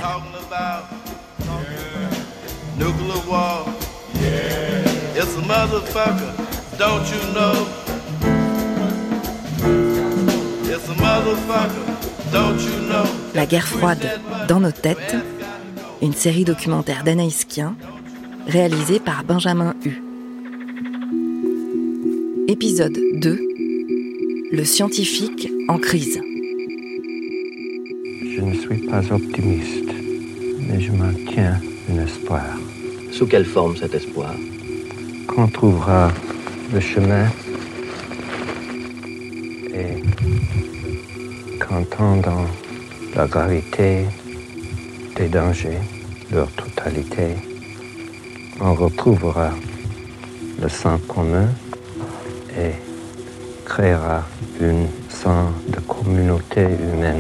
La guerre froide dans nos têtes, une série documentaire d'Anaïs Kien, réalisée par Benjamin Hu. Épisode deux. Le scientifique en crise. Je ne suis pas optimiste, mais je maintiens un espoir. Sous quelle forme cet espoir ? qu'on trouvera le chemin et qu'entendant la gravité des dangers, leur totalité, on retrouvera le sang commun et créera une sorte de communauté humaine.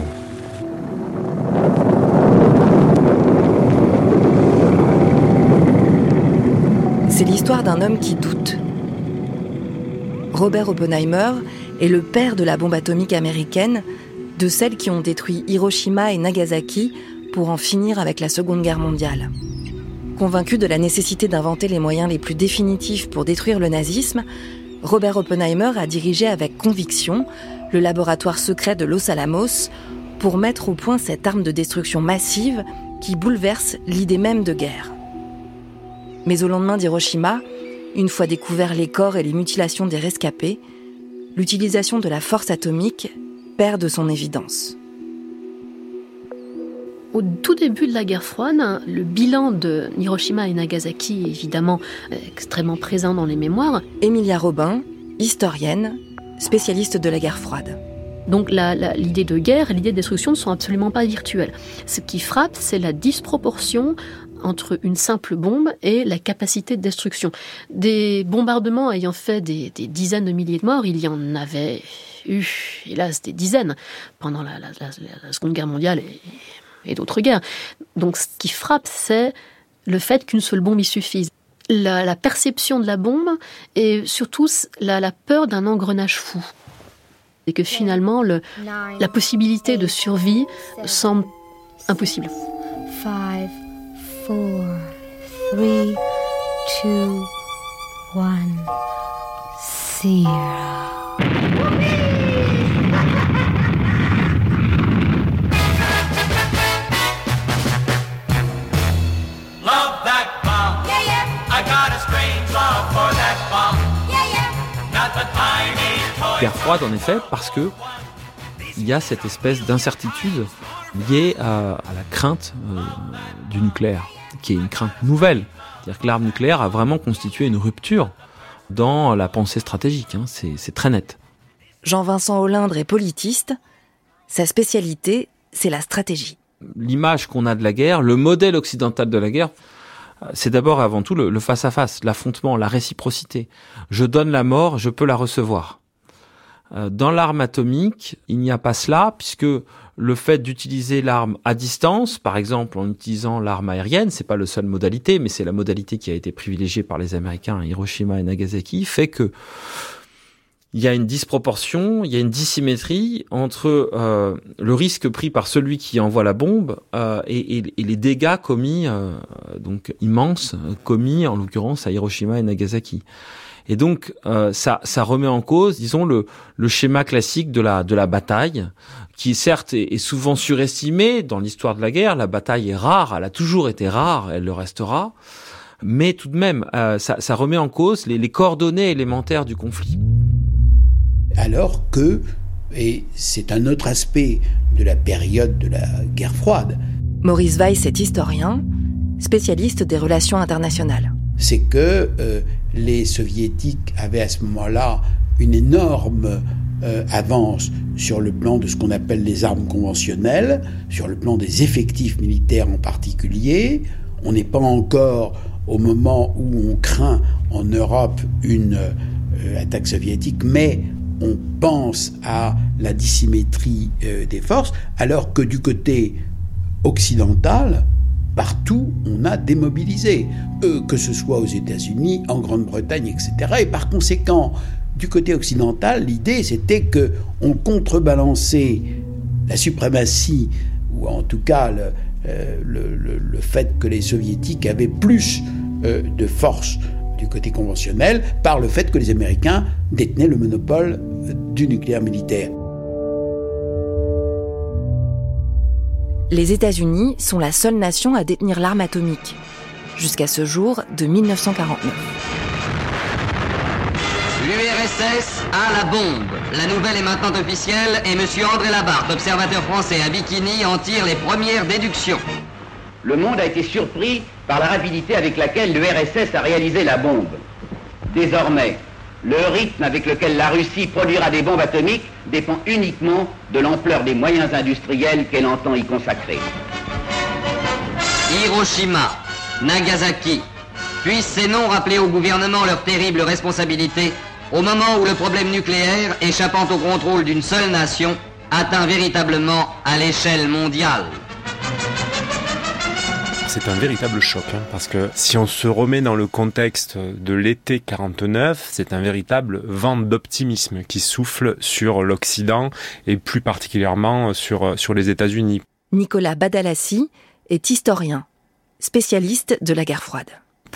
C'est l'histoire d'un homme qui doute. Robert Oppenheimer est le père de la bombe atomique américaine, de celles qui ont détruit Hiroshima et Nagasaki pour en finir avec la Seconde Guerre mondiale. Convaincu de la nécessité d'inventer les moyens les plus définitifs pour détruire le nazisme, Robert Oppenheimer a dirigé avec conviction le laboratoire secret de Los Alamos pour mettre au point cette arme de destruction massive qui bouleverse l'idée même de guerre. Mais au lendemain d'Hiroshima, une fois découverts les corps et les mutilations des rescapés, l'utilisation de la force atomique perd de son évidence. Au tout début de la guerre froide, le bilan de Hiroshima et Nagasaki est évidemment extrêmement présent dans les mémoires. Emilia Robin, historienne, spécialiste de la guerre froide. Donc la, la, l'idée de guerre et l'idée de destruction ne sont absolument pas virtuelles. Ce qui frappe, c'est la disproportion entre une simple bombe et la capacité de destruction. Des bombardements ayant fait des, des dizaines de milliers de morts, il y en avait eu, hélas, des dizaines pendant la, la, la, la Seconde Guerre mondiale et, et d'autres guerres. Donc ce qui frappe, c'est le fait qu'une seule bombe y suffise. La, la perception de la bombe et surtout la, la peur d'un engrenage fou. Et que finalement, le, la possibilité de survie semble impossible. Five, four, three, two, one, zero. Love that bomb. Yeah, yeah. I got a strange love for that bomb. Yeah, yeah. Not the tiny toy. Guerre froide, en effet, parce que il y a cette espèce d'incertitude liée à, à la crainte euh, du nucléaire, qui est une crainte nouvelle. C'est-à-dire que l'arme nucléaire a vraiment constitué une rupture dans la pensée stratégique. Hein. C'est, c'est très net. Jean-Vincent Olindre est politiste. Sa spécialité, c'est la stratégie. L'image qu'on a de la guerre, le modèle occidental de la guerre, c'est d'abord et avant tout le, le face-à-face, l'affrontement, la réciprocité. Je donne la mort, je peux la recevoir. Dans l'arme atomique, il n'y a pas cela, puisque le fait d'utiliser l'arme à distance, par exemple en utilisant l'arme aérienne, c'est pas la seule modalité, mais c'est la modalité qui a été privilégiée par les Américains à Hiroshima et Nagasaki, fait que il y a une disproportion, il y a une dissymétrie entre euh, le risque pris par celui qui envoie la bombe euh, et, et, et les dégâts commis, euh, donc immenses, commis en l'occurrence à Hiroshima et Nagasaki. Et donc, euh, ça, ça remet en cause, disons, le, le schéma classique de la, de la bataille, qui certes est, est souvent surestimé dans l'histoire de la guerre. La bataille est rare, elle a toujours été rare, elle le restera. Mais tout de même, euh, ça, ça remet en cause les, les coordonnées élémentaires du conflit. Alors que, et c'est un autre aspect de la période de la guerre froide. Maurice Weiss est historien, spécialiste des relations internationales. C'est que euh, les soviétiques avaient à ce moment-là une énorme euh, avance sur le plan de ce qu'on appelle les armes conventionnelles, sur le plan des effectifs militaires en particulier. On n'est pas encore au moment où on craint en Europe une euh, attaque soviétique, mais on pense à la dissymétrie euh, des forces, alors que du côté occidental, partout, on a démobilisé, euh, que ce soit aux États-Unis, en Grande-Bretagne, et cetera. Et par conséquent, du côté occidental, l'idée, c'était qu'on contrebalançait la suprématie, ou en tout cas le, euh, le, le, le fait que les Soviétiques avaient plus euh, de force du côté conventionnel, par le fait que les Américains détenaient le monopole du nucléaire militaire. Les États-Unis sont la seule nation à détenir l'arme atomique, jusqu'à ce jour de mille neuf cent quarante-neuf. L'U R S S a la bombe. La nouvelle est maintenant officielle et M. André Labarthe, observateur français à Bikini, en tire les premières déductions. Le monde a été surpris par la rapidité avec laquelle l'U R S S a réalisé la bombe. Désormais, le rythme avec lequel la Russie produira des bombes atomiques dépend uniquement de l'ampleur des moyens industriels qu'elle entend y consacrer. Hiroshima, Nagasaki, puissent ces noms rappeler au gouvernement leur terrible responsabilité au moment où le problème nucléaire, échappant au contrôle d'une seule nation, atteint véritablement à l'échelle mondiale. C'est un véritable choc, hein, parce que si on se remet dans le contexte de l'été quarante-neuf, c'est un véritable vent d'optimisme qui souffle sur l'Occident et plus particulièrement sur, sur les États-Unis. Nicolas Badalassi est historien, spécialiste de la guerre froide. Pourquoi ?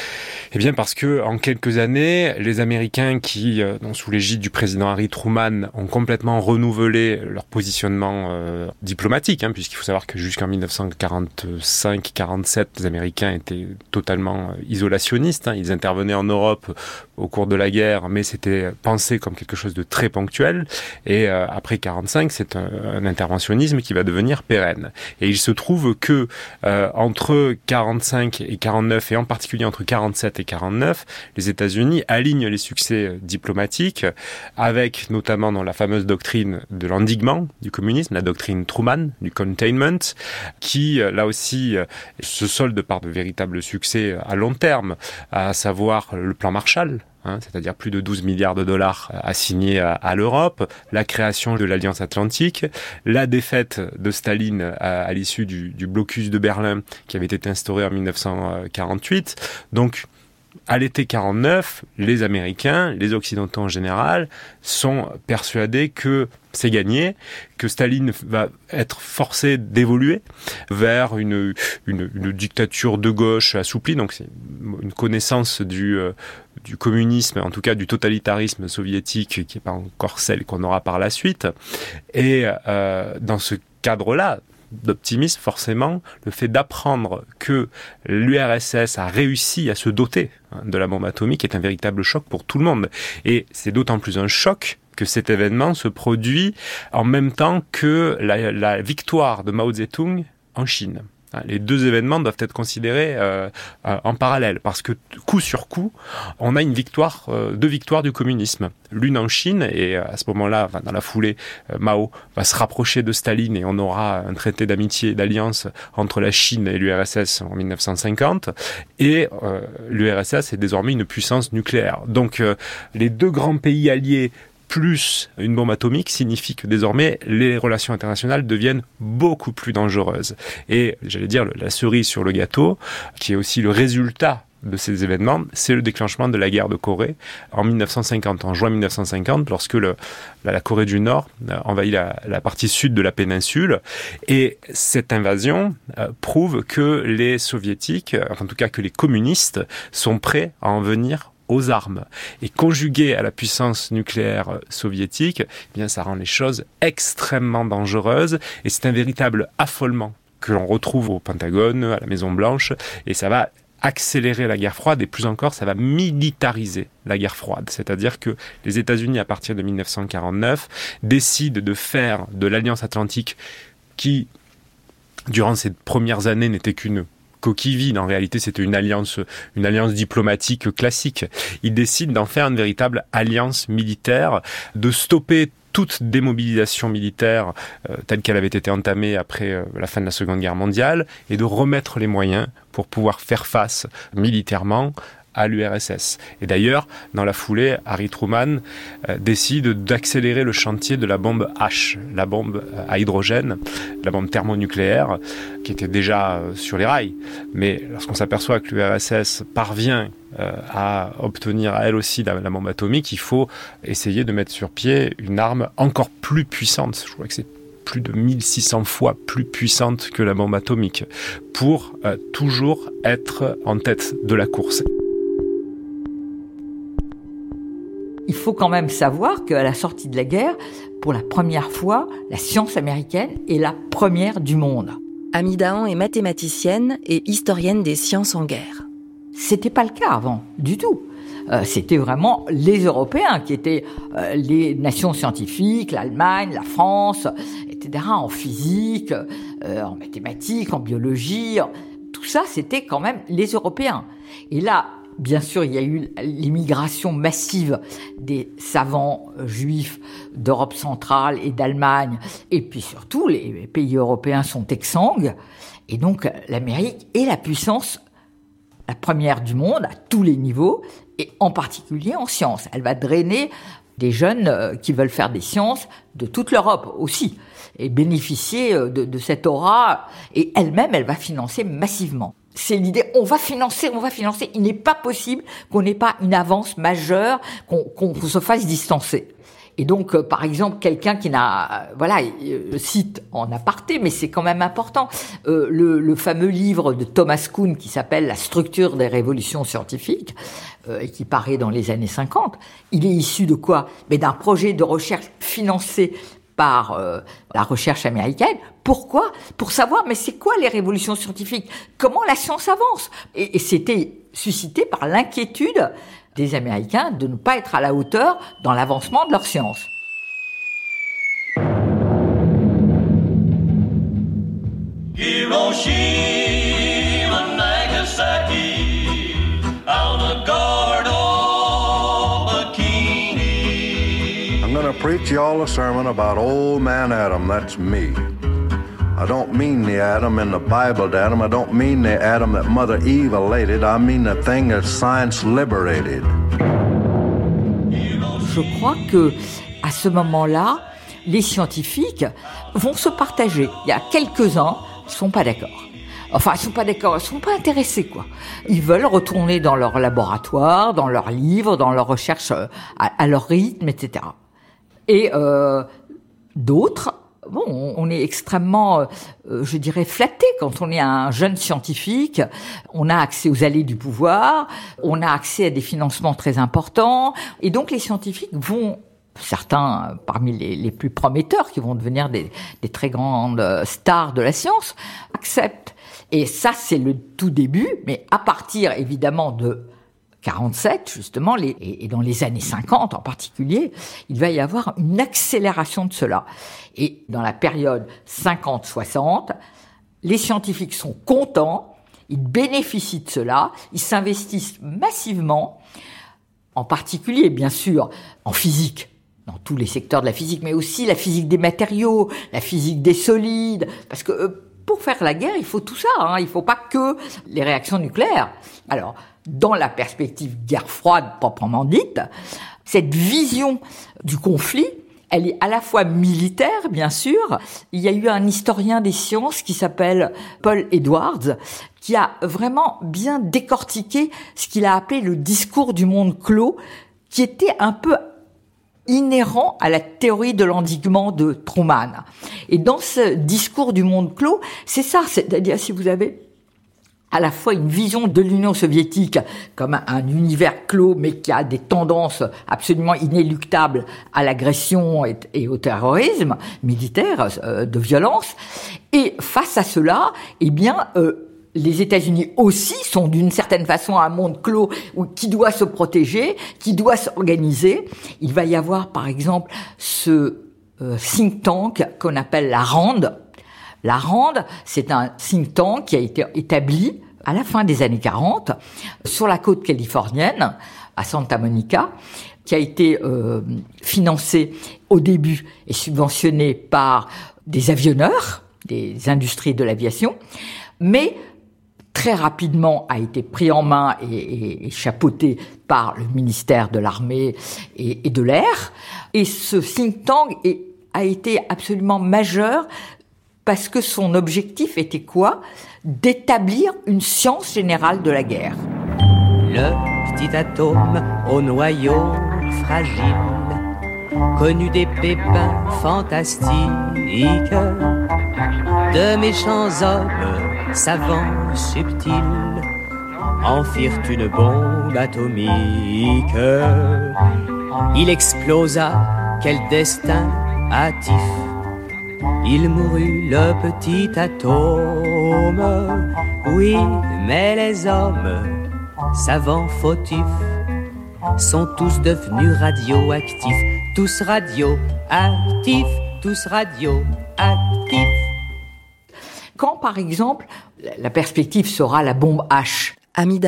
Eh bien parce que en quelques années, les Américains qui, euh, sous l'égide du président Harry Truman, ont complètement renouvelé leur positionnement euh, diplomatique, hein, puisqu'il faut savoir que jusqu'en dix-neuf cent quarante-cinq quarante-sept, les Américains étaient totalement euh, isolationnistes. Hein, ils intervenaient en Europe au cours de la guerre, mais c'était pensé comme quelque chose de très ponctuel. Et euh, après quarante-cinq, c'est un, un interventionnisme qui va devenir pérenne. Et il se trouve que euh, entre quarante-cinq et quarante-neuf, et en particulier entre quarante-sept et quarante-neuf, les États-Unis alignent les succès diplomatiques avec notamment dans la fameuse doctrine de l'endiguement du communisme, la doctrine Truman, du containment, qui là aussi se solde par de véritables succès à long terme, à savoir le plan Marshall, Hein, c'est-à-dire plus de douze milliards de dollars assignés à, à l'Europe, la création de l'Alliance Atlantique, la défaite de Staline à, à l'issue du, du blocus de Berlin qui avait été instauré en dix-neuf cent quarante-huit. Donc, à l'été quarante-neuf, les Américains, les Occidentaux en général, sont persuadés que c'est gagné, que Staline va être forcé d'évoluer vers une, une, une dictature de gauche assouplie. Donc c'est une connaissance du, euh, du communisme, en tout cas du totalitarisme soviétique, qui n'est pas encore celle qu'on aura par la suite. Et euh, dans ce cadre-là, d'optimisme, forcément, le fait d'apprendre que l'U R S S a réussi à se doter de la bombe atomique est un véritable choc pour tout le monde. Et c'est d'autant plus un choc que cet événement se produit en même temps que la, la victoire de Mao Zedong en Chine. Les deux événements doivent être considérés euh, en parallèle, parce que coup sur coup, on a une victoire, euh, deux victoires du communisme. L'une en Chine, et à ce moment-là, enfin, dans la foulée, euh, Mao va se rapprocher de Staline et on aura un traité d'amitié et d'alliance entre la Chine et l'U R S S en dix-neuf cent cinquante. Et euh, l'U R S S est désormais une puissance nucléaire. Donc euh, les deux grands pays alliés plus une bombe atomique signifie que désormais les relations internationales deviennent beaucoup plus dangereuses. Et j'allais dire la cerise sur le gâteau, qui est aussi le résultat de ces événements, c'est le déclenchement de la guerre de Corée en dix-neuf cent cinquante, en juin dix-neuf cent cinquante, lorsque le, la, la Corée du Nord envahit la, la partie sud de la péninsule. Et cette invasion euh, prouve que les soviétiques, enfin, en tout cas que les communistes, sont prêts à en venir aux armes. Et conjugué à la puissance nucléaire soviétique, eh bien, ça rend les choses extrêmement dangereuses. Et c'est un véritable affolement que l'on retrouve au Pentagone, à la Maison-Blanche. Et ça va accélérer la guerre froide, et plus encore, ça va militariser la guerre froide. C'est-à-dire que les États-Unis, à partir de dix-neuf cent quarante-neuf, décident de faire de l'Alliance Atlantique, qui, durant ces premières années, n'était qu'une coquille vide. En réalité, c'était une alliance, une alliance diplomatique classique. Ils décident d'en faire une véritable alliance militaire, de stopper toute démobilisation militaire euh, telle qu'elle avait été entamée après euh, la fin de la Seconde Guerre mondiale, et de remettre les moyens pour pouvoir faire face militairement à l'U R S S. Et d'ailleurs, dans la foulée, Harry Truman euh, décide d'accélérer le chantier de la bombe H, la bombe à hydrogène, la bombe thermonucléaire, qui était déjà euh, sur les rails. Mais lorsqu'on s'aperçoit que l'U R S S parvient euh, à obtenir à elle aussi la, la bombe atomique, il faut essayer de mettre sur pied une arme encore plus puissante. Je crois que c'est plus de mille six cents fois plus puissante que la bombe atomique, pour euh, toujours être en tête de la course. Il faut quand même savoir qu'à la sortie de la guerre, pour la première fois, la science américaine est la première du monde. Ami Dahan est mathématicienne et historienne des sciences en guerre. C'était pas le cas avant, du tout. Euh, c'était vraiment les Européens qui étaient euh, les nations scientifiques, l'Allemagne, la France, et cetera, en physique, euh, en mathématiques, en biologie. Tout ça, c'était quand même les Européens. Et là, bien sûr, il y a eu l'immigration massive des savants juifs d'Europe centrale et d'Allemagne. Et puis surtout, les pays européens sont exsangues. Et donc, l'Amérique est la puissance, la première du monde, à tous les niveaux, et en particulier en sciences. Elle va drainer des jeunes qui veulent faire des sciences de toute l'Europe aussi, et bénéficier de, de cette aura. Et elle-même, elle va financer massivement. C'est l'idée, on va financer, on va financer. Il n'est pas possible qu'on n'ait pas une avance majeure, qu'on, qu'on se fasse distancer. Et donc, euh, par exemple, quelqu'un qui n'a, euh, voilà, euh, cite en aparté, mais c'est quand même important, euh, le, le fameux livre de Thomas Kuhn qui s'appelle « La structure des révolutions scientifiques euh, » et qui paraît dans les années cinquante. Il est issu de quoi ? Mais d'un projet de recherche financé par euh, la recherche américaine. Pourquoi ? Pour savoir, mais c'est quoi les révolutions scientifiques ? Comment la science avance ? et, et c'était suscité par l'inquiétude des Américains de ne pas être à la hauteur dans l'avancement de leur science. Hiroshima, Nagasaki, Alnagordo, Bikini. I'm gonna preach y'all a sermon about old man Adam, that's me. I don't mean the Adam in the Bible, Adam. I don't mean the Adam that Mother Eve elated. I mean the thing that science liberated. Je crois que à ce moment-là, les scientifiques vont se partager. Il y a quelques-uns qui sont pas d'accord. Enfin, ils sont pas d'accord, ils sont pas intéressés, quoi. Ils veulent retourner dans leur laboratoire, dans leurs livres, dans leurs recherches à, à leur rythme, et cetera. Et euh, d'autres. Bon, on est extrêmement, euh, je dirais, flatté quand on est un jeune scientifique. On a accès aux allées du pouvoir, on a accès à des financements très importants. Et donc, les scientifiques vont, certains parmi les, les plus prometteurs, qui vont devenir des, des très grandes stars de la science, acceptent. Et ça, c'est le tout début. Mais à partir, évidemment, de quarante-sept, justement, les, et dans les années cinquante en particulier, il va y avoir une accélération de cela. Et dans la période cinquante soixante, les scientifiques sont contents, ils bénéficient de cela, ils s'investissent massivement, en particulier, bien sûr, en physique, dans tous les secteurs de la physique, mais aussi la physique des matériaux, la physique des solides, parce que euh, pour faire la guerre, il faut tout ça, hein, il ne faut pas que les réactions nucléaires. Alors, dans la perspective guerre froide proprement dite, cette vision du conflit, elle est à la fois militaire, bien sûr. Il y a eu un historien des sciences qui s'appelle Paul Edwards, qui a vraiment bien décortiqué ce qu'il a appelé le discours du monde clos, qui était un peu inhérent à la théorie de l'endiguement de Truman. Et dans ce discours du monde clos, c'est ça, c'est-à-dire si vous avez à la fois une vision de l'Union soviétique comme un, un univers clos, mais qui a des tendances absolument inéluctables à l'agression et, et au terrorisme militaire, euh, de violence. Et face à cela, eh bien, euh, les États-Unis aussi sont d'une certaine façon un monde clos où, qui doit se protéger, qui doit s'organiser. Il va y avoir, par exemple, ce euh, think tank qu'on appelle la RAND. La RAND, c'est un think tank qui a été établi à la fin des années quarante sur la côte californienne, à Santa Monica, qui a été euh, financé au début et subventionné par des avionneurs, des industries de l'aviation, mais très rapidement a été pris en main et, et, et chapeauté par le ministère de l'Armée et, et de l'Air. Et ce think tank est, a été absolument majeur parce que son objectif était quoi ? D'établir une science générale de la guerre. Le petit atome au noyau fragile, connu des pépins fantastiques, de méchants hommes, savants, subtils, en firent une bombe atomique. Il explosa, quel destin hâtif! Il mourut le petit atome, oui, mais les hommes, savants fautifs, sont tous devenus radioactifs, tous radioactifs, tous radioactifs. Quand, par exemple, la perspective sera la bombe H. Ami Dahan.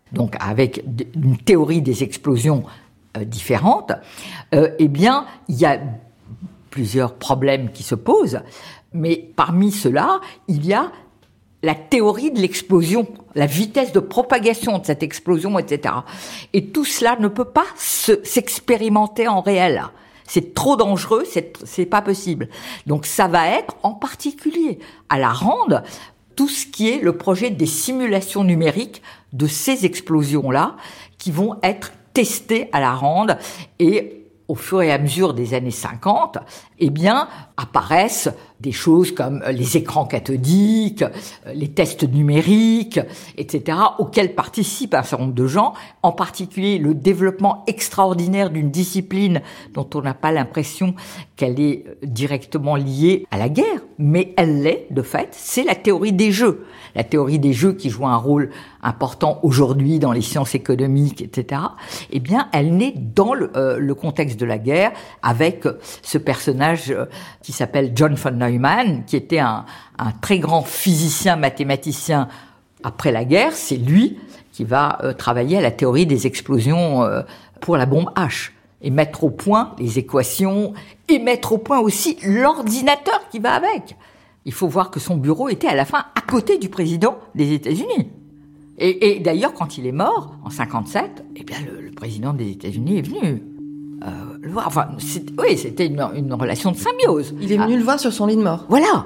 donc avec une théorie des explosions euh, différente, euh, eh bien, il y a plusieurs problèmes qui se posent, mais parmi ceux-là, il y a la théorie de l'explosion, la vitesse de propagation de cette explosion, et cetera. Et tout cela ne peut pas se, s'expérimenter en réel. C'est trop dangereux, c'est, c'est pas possible. Donc ça va être en particulier à la Rande tout ce qui est le projet des simulations numériques de ces explosions-là qui vont être testées à la Rande et au fur et à mesure des années cinquante, eh bien, apparaissent des choses comme les écrans cathodiques, les tests numériques, et cetera, auxquels participent un certain nombre de gens, en particulier le développement extraordinaire d'une discipline dont on n'a pas l'impression qu'elle est directement liée à la guerre, mais elle l'est, de fait, c'est la théorie des jeux. La théorie des jeux qui joue un rôle important aujourd'hui dans les sciences économiques, et cetera, eh bien, elle naît dans le, euh, le contexte de la guerre avec ce personnage euh, qui s'appelle John von Neumann, qui était un, un très grand physicien, mathématicien après la guerre. C'est lui qui va euh, travailler à la théorie des explosions euh, pour la bombe H et mettre au point les équations et mettre au point aussi l'ordinateur qui va avec. Il faut voir que son bureau était à la fin à côté du président des États-Unis. Et, et d'ailleurs, quand il est mort, en cinquante-sept, eh bien, le, le président des États-Unis est venu euh, le voir. Enfin, c'est, oui, c'était une, une relation de symbiose. Il est venu ah. le voir sur son lit de mort. Voilà.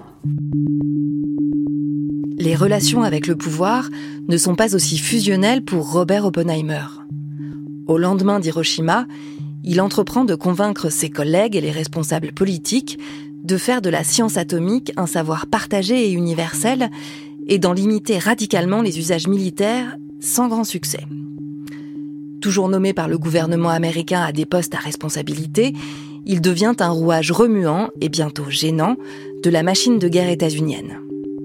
Les relations avec le pouvoir ne sont pas aussi fusionnelles pour Robert Oppenheimer. Au lendemain d'Hiroshima, il entreprend de convaincre ses collègues et les responsables politiques de faire de la science atomique un savoir partagé et universel et d'en limiter radicalement les usages militaires sans grand succès. Toujours nommé par le gouvernement américain à des postes à responsabilité, il devient un rouage remuant et bientôt gênant de la machine de guerre états-unienne.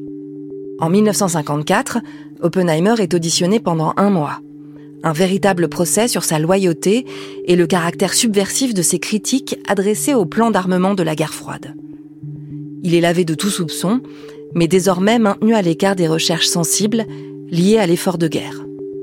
En dix-neuf cent cinquante-quatre, Oppenheimer est auditionné pendant un mois. Un véritable procès sur sa loyauté et le caractère subversif de ses critiques adressées au plan d'armement de la guerre froide. Il est lavé de tout soupçon, mais désormais maintenu à l'écart des recherches sensibles liées à l'effort de guerre.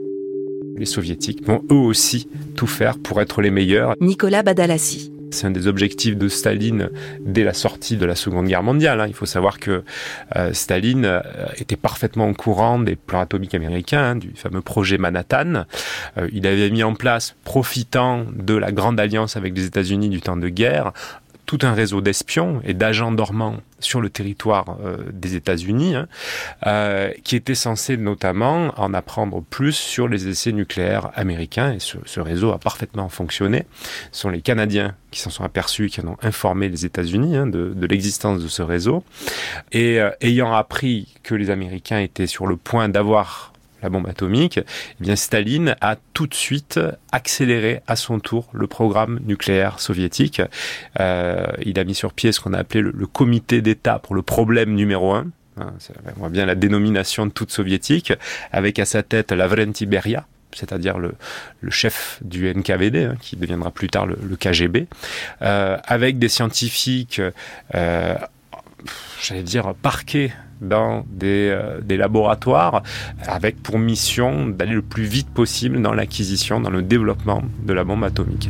Les soviétiques vont eux aussi tout faire pour être les meilleurs. Nicolas Badalassi. C'est un des objectifs de Staline dès la sortie de la Seconde Guerre mondiale. Il faut savoir que euh, Staline était parfaitement au courant des plans atomiques américains, hein, du fameux projet Manhattan. Euh, il avait mis en place, profitant de la grande alliance avec les États-Unis du temps de guerre, tout un réseau d'espions et d'agents dormants sur le territoire euh, des États-Unis, hein, euh, qui était censé notamment en apprendre plus sur les essais nucléaires américains. Et ce, ce réseau a parfaitement fonctionné. Ce sont les Canadiens qui s'en sont aperçus, qui en ont informé les États-Unis hein, de, de l'existence de ce réseau. Et euh, ayant appris que les Américains étaient sur le point d'avoir la bombe atomique, eh bien Staline a tout de suite accéléré à son tour le programme nucléaire soviétique. Euh, il a mis sur pied ce qu'on a appelé le, le comité d'État pour le problème numéro un. Hein, on voit bien la dénomination de toute soviétique, avec à sa tête Lavrenti Beria, c'est-à-dire le, le chef du N K V D, hein, qui deviendra plus tard le, le K G B, euh, avec des scientifiques, euh, j'allais dire, parqués dans des, euh, des laboratoires, avec pour mission d'aller le plus vite possible dans l'acquisition, dans le développement de la bombe atomique.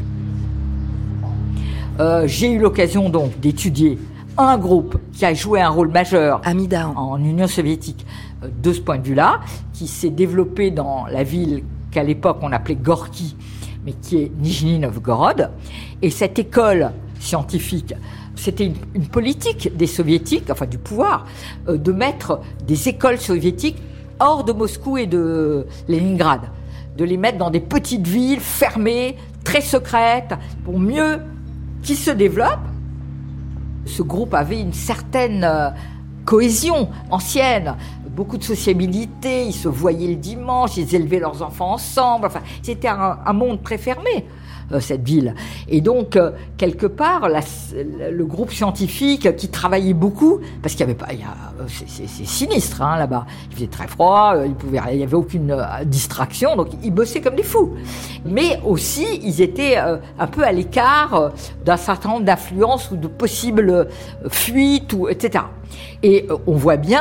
Euh, j'ai eu l'occasion donc d'étudier un groupe qui a joué un rôle majeur Amida. en Union soviétique euh, de ce point de vue-là, qui s'est développé dans la ville qu'à l'époque on appelait Gorky, mais qui est Nijni Novgorod. Et cette école scientifique, c'était une, une politique des soviétiques, enfin du pouvoir, euh, de mettre des écoles soviétiques hors de Moscou et de Leningrad, de les mettre dans des petites villes fermées, très secrètes, pour mieux qu'ils se développent. Ce groupe avait une certaine euh, cohésion ancienne, beaucoup de sociabilité, ils se voyaient le dimanche, ils élevaient leurs enfants ensemble, enfin, c'était un, un monde très fermé. Cette ville. Et donc, euh, quelque part, la, le groupe scientifique qui travaillait beaucoup, parce qu'il y avait pas, il y a, c'est, c'est, c'est sinistre hein, là-bas. Il faisait très froid, euh, il pouvait, il y avait aucune euh, distraction, donc ils bossaient comme des fous. Mais aussi, ils étaient euh, un peu à l'écart euh, d'un certain nombre d'influences ou de possibles euh, fuites, ou et cetera. Et euh, on voit bien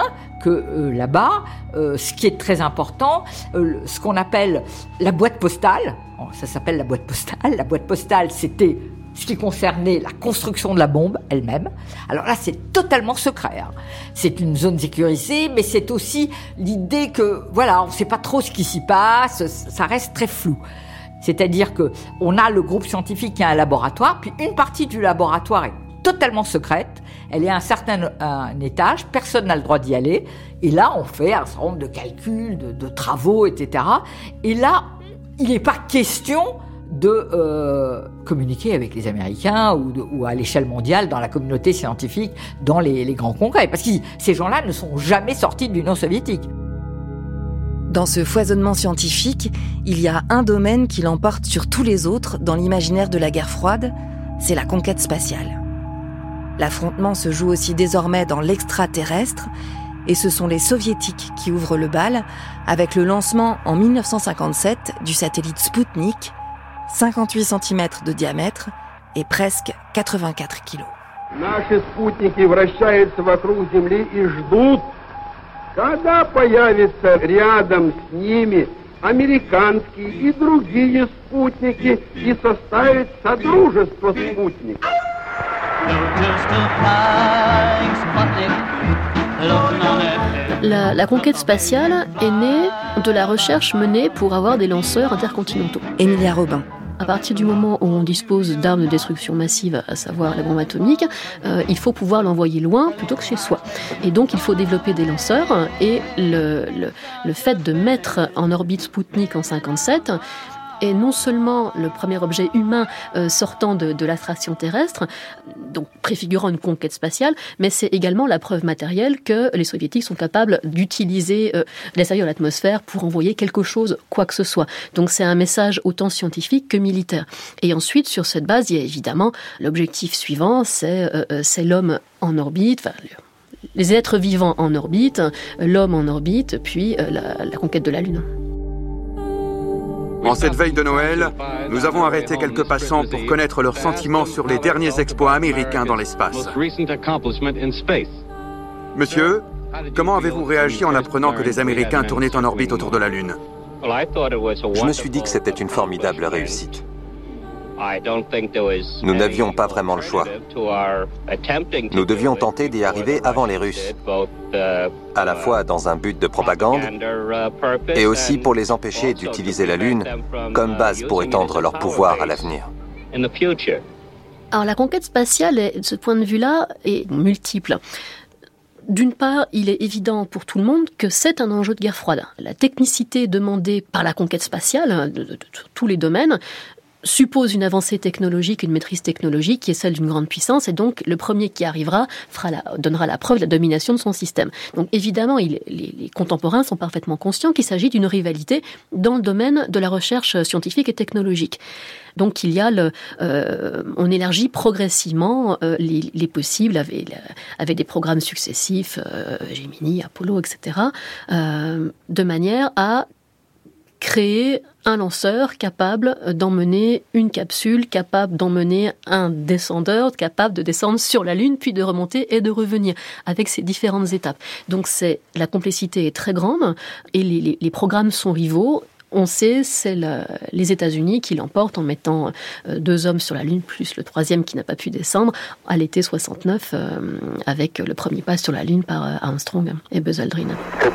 que euh, là-bas, euh, ce qui est très important, euh, ce qu'on appelle la boîte postale, ça s'appelle la boîte postale, la boîte postale c'était ce qui concernait la construction de la bombe elle-même. Alors là, c'est totalement secret. Hein. C'est une zone sécurisée, mais c'est aussi l'idée que, voilà, on ne sait pas trop ce qui s'y passe, ça reste très flou. C'est-à-dire que on a le groupe scientifique qui a un laboratoire, puis une partie du laboratoire est totalement secrète, elle est à un certain un étage, personne n'a le droit d'y aller, et là, on fait un certain nombre de calculs, de, de travaux, et cetera. Et là, il n'est pas question de euh, communiquer avec les Américains ou, de, ou à l'échelle mondiale dans la communauté scientifique, dans les, les grands congrès, parce que ces gens-là ne sont jamais sortis de l'Union soviétique. Dans ce foisonnement scientifique, il y a un domaine qui l'emporte sur tous les autres dans l'imaginaire de la guerre froide, c'est la conquête spatiale. L'affrontement se joue aussi désormais dans l'extraterrestre, et ce sont les soviétiques qui ouvrent le bal avec le lancement en dix-neuf cent cinquante-sept du satellite Spoutnik, cinquante-huit centimètres de diamètre et presque quatre-vingt-quatre kilos. Наши спутники вращаются вокруг Земли и ждут, когда появятся рядом с ними американские и другие спутники и составят содружество спутников. La, la conquête spatiale est née de la recherche menée pour avoir des lanceurs intercontinentaux. Emilia Robin. À partir du moment où on dispose d'armes de destruction massive, à savoir la bombe atomique, euh, il faut pouvoir l'envoyer loin plutôt que chez soi. Et donc il faut développer des lanceurs, et le, le, le fait de mettre en orbite Spoutnik en cinquante-sept est non seulement le premier objet humain euh, sortant de, de l'attraction terrestre, donc préfigurant une conquête spatiale, mais c'est également la preuve matérielle que les soviétiques sont capables d'utiliser euh, l'extérieur de l'atmosphère pour envoyer quelque chose, quoi que ce soit. Donc c'est un message autant scientifique que militaire. Et ensuite, sur cette base, il y a évidemment l'objectif suivant, c'est, euh, c'est l'homme en orbite, enfin, les êtres vivants en orbite, l'homme en orbite, puis euh, la, la conquête de la Lune. En cette veille de Noël, nous avons arrêté quelques passants pour connaître leurs sentiments sur les derniers exploits américains dans l'espace. Monsieur, comment avez-vous réagi en apprenant que les Américains tournaient en orbite autour de la Lune? Je me suis dit que c'était une formidable réussite. Nous n'avions pas vraiment le choix. Nous devions tenter d'y arriver avant les Russes, à la fois dans un but de propagande et aussi pour les empêcher d'utiliser la Lune comme base pour étendre leur pouvoir à l'avenir. Alors la conquête spatiale, de ce point de vue-là, est multiple. D'une part, il est évident pour tout le monde que c'est un enjeu de guerre froide. La technicité demandée par la conquête spatiale, de, de, de, de tous les domaines, suppose une avancée technologique, une maîtrise technologique qui est celle d'une grande puissance, et donc le premier qui arrivera fera la, donnera la preuve de la domination de son système. Donc évidemment, il, les, les contemporains sont parfaitement conscients qu'il s'agit d'une rivalité dans le domaine de la recherche scientifique et technologique. Donc il y a le, euh, on élargit progressivement euh, les, les possibles avec, avec des programmes successifs, euh, Gemini, Apollo, et cetera, euh, de manière à créer un lanceur capable d'emmener une capsule, capable d'emmener un descendeur, capable de descendre sur la Lune, puis de remonter et de revenir, avec ces différentes étapes. Donc c'est, la complexité est très grande, et les, les, les programmes sont rivaux. On sait, c'est le, les États-Unis qui l'emportent en mettant euh, deux hommes sur la Lune, plus le troisième qui n'a pas pu descendre, à l'été soixante-neuf, euh, avec le premier pas sur la Lune par euh, Armstrong et Buzz Aldrin.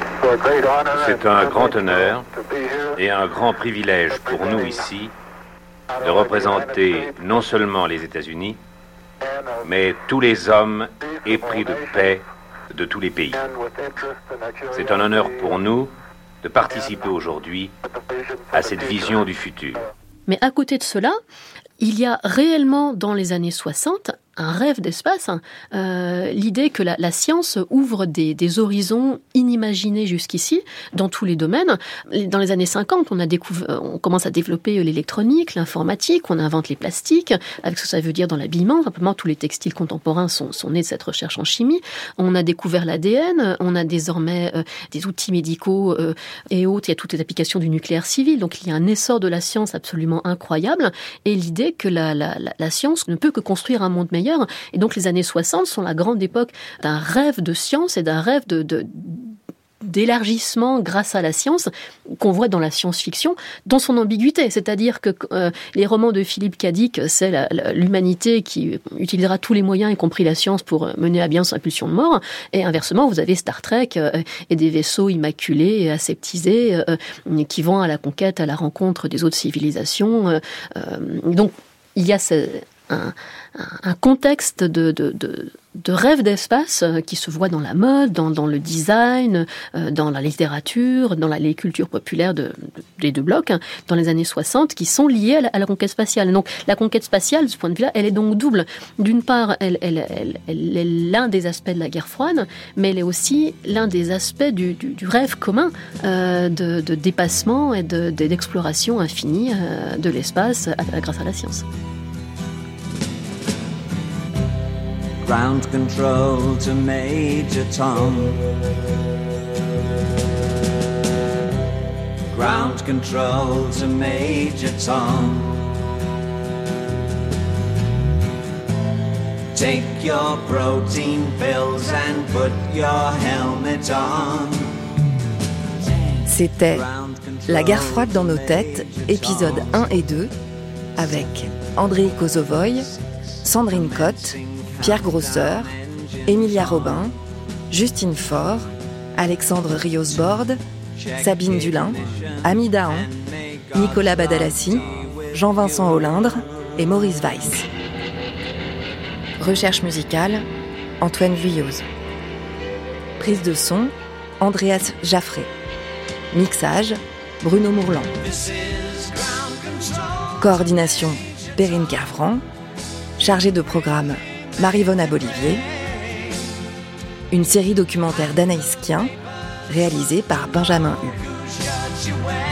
C'est un grand honneur et un grand privilège pour nous ici de représenter non seulement les États-Unis, mais tous les hommes épris de paix de tous les pays. C'est un honneur pour nous de participer aujourd'hui à cette vision du futur. Mais à côté de cela, il y a réellement dans les années soixante un rêve d'espace, euh, l'idée que la, la science ouvre des, des horizons inimaginés jusqu'ici dans tous les domaines. Dans les années cinquante, on, a découvert, on commence à développer l'électronique, l'informatique, on invente les plastiques, avec ce que ça veut dire dans l'habillement. Simplement, tous les textiles contemporains sont, sont nés de cette recherche en chimie. On a découvert l'A D N, on a désormais euh, des outils médicaux euh, et autres. Il y a toutes les applications du nucléaire civil. Donc, il y a un essor de la science absolument incroyable, et l'idée que la, la, la, la science ne peut que construire un monde meilleur. Et donc les années soixante sont la grande époque d'un rêve de science et d'un rêve de, de, d'élargissement grâce à la science qu'on voit dans la science-fiction, dans son ambiguïté. C'est-à-dire que euh, les romans de Philippe Cadic, c'est la, la, l'humanité qui utilisera tous les moyens, y compris la science, pour mener à bien sa pulsion de mort. Et inversement, vous avez Star Trek euh, et des vaisseaux immaculés et aseptisés euh, qui vont à la conquête, à la rencontre des autres civilisations. Euh, euh, donc, il y a ce, un, un contexte de, de, de, de rêve d'espace qui se voit dans la mode, dans, dans le design, dans la littérature, dans la, les cultures populaires de, de, des deux blocs, hein, dans les années soixante, qui sont liées à la, à la conquête spatiale. Donc la conquête spatiale, de ce point de vue-là, elle est donc double. D'une part, elle, elle, elle, elle est l'un des aspects de la guerre froide, mais elle est aussi l'un des aspects du, du, du rêve commun euh, de, de dépassement et de, de, d'exploration infinie euh, de l'espace à, à, grâce à la science. Ground control to Major Tom. Ground control to Major Tom. Take your protein pills and put your helmet on. C'était La guerre froide dans nos têtes, épisodes un et deux, avec Andrei Kosovoy, Sandrine Cotte, Pierre Grosseur, Emilia Robin, Justine Faure, Alexandre Rios-Borde, Sabine Dulin, Ami Dahan, Nicolas Badalassi, Jean-Vincent Olindre et Maurice Weiss. Recherche musicale, Antoine Vuilloz. Prise de son, Andreas Jaffré. Mixage, Bruno Mourlan. Coordination, Perrine Carvran. Chargée de programme, Marie-Vonne Abolivier. Une série documentaire d'Anaïs Kien, réalisée par Benjamin Hu.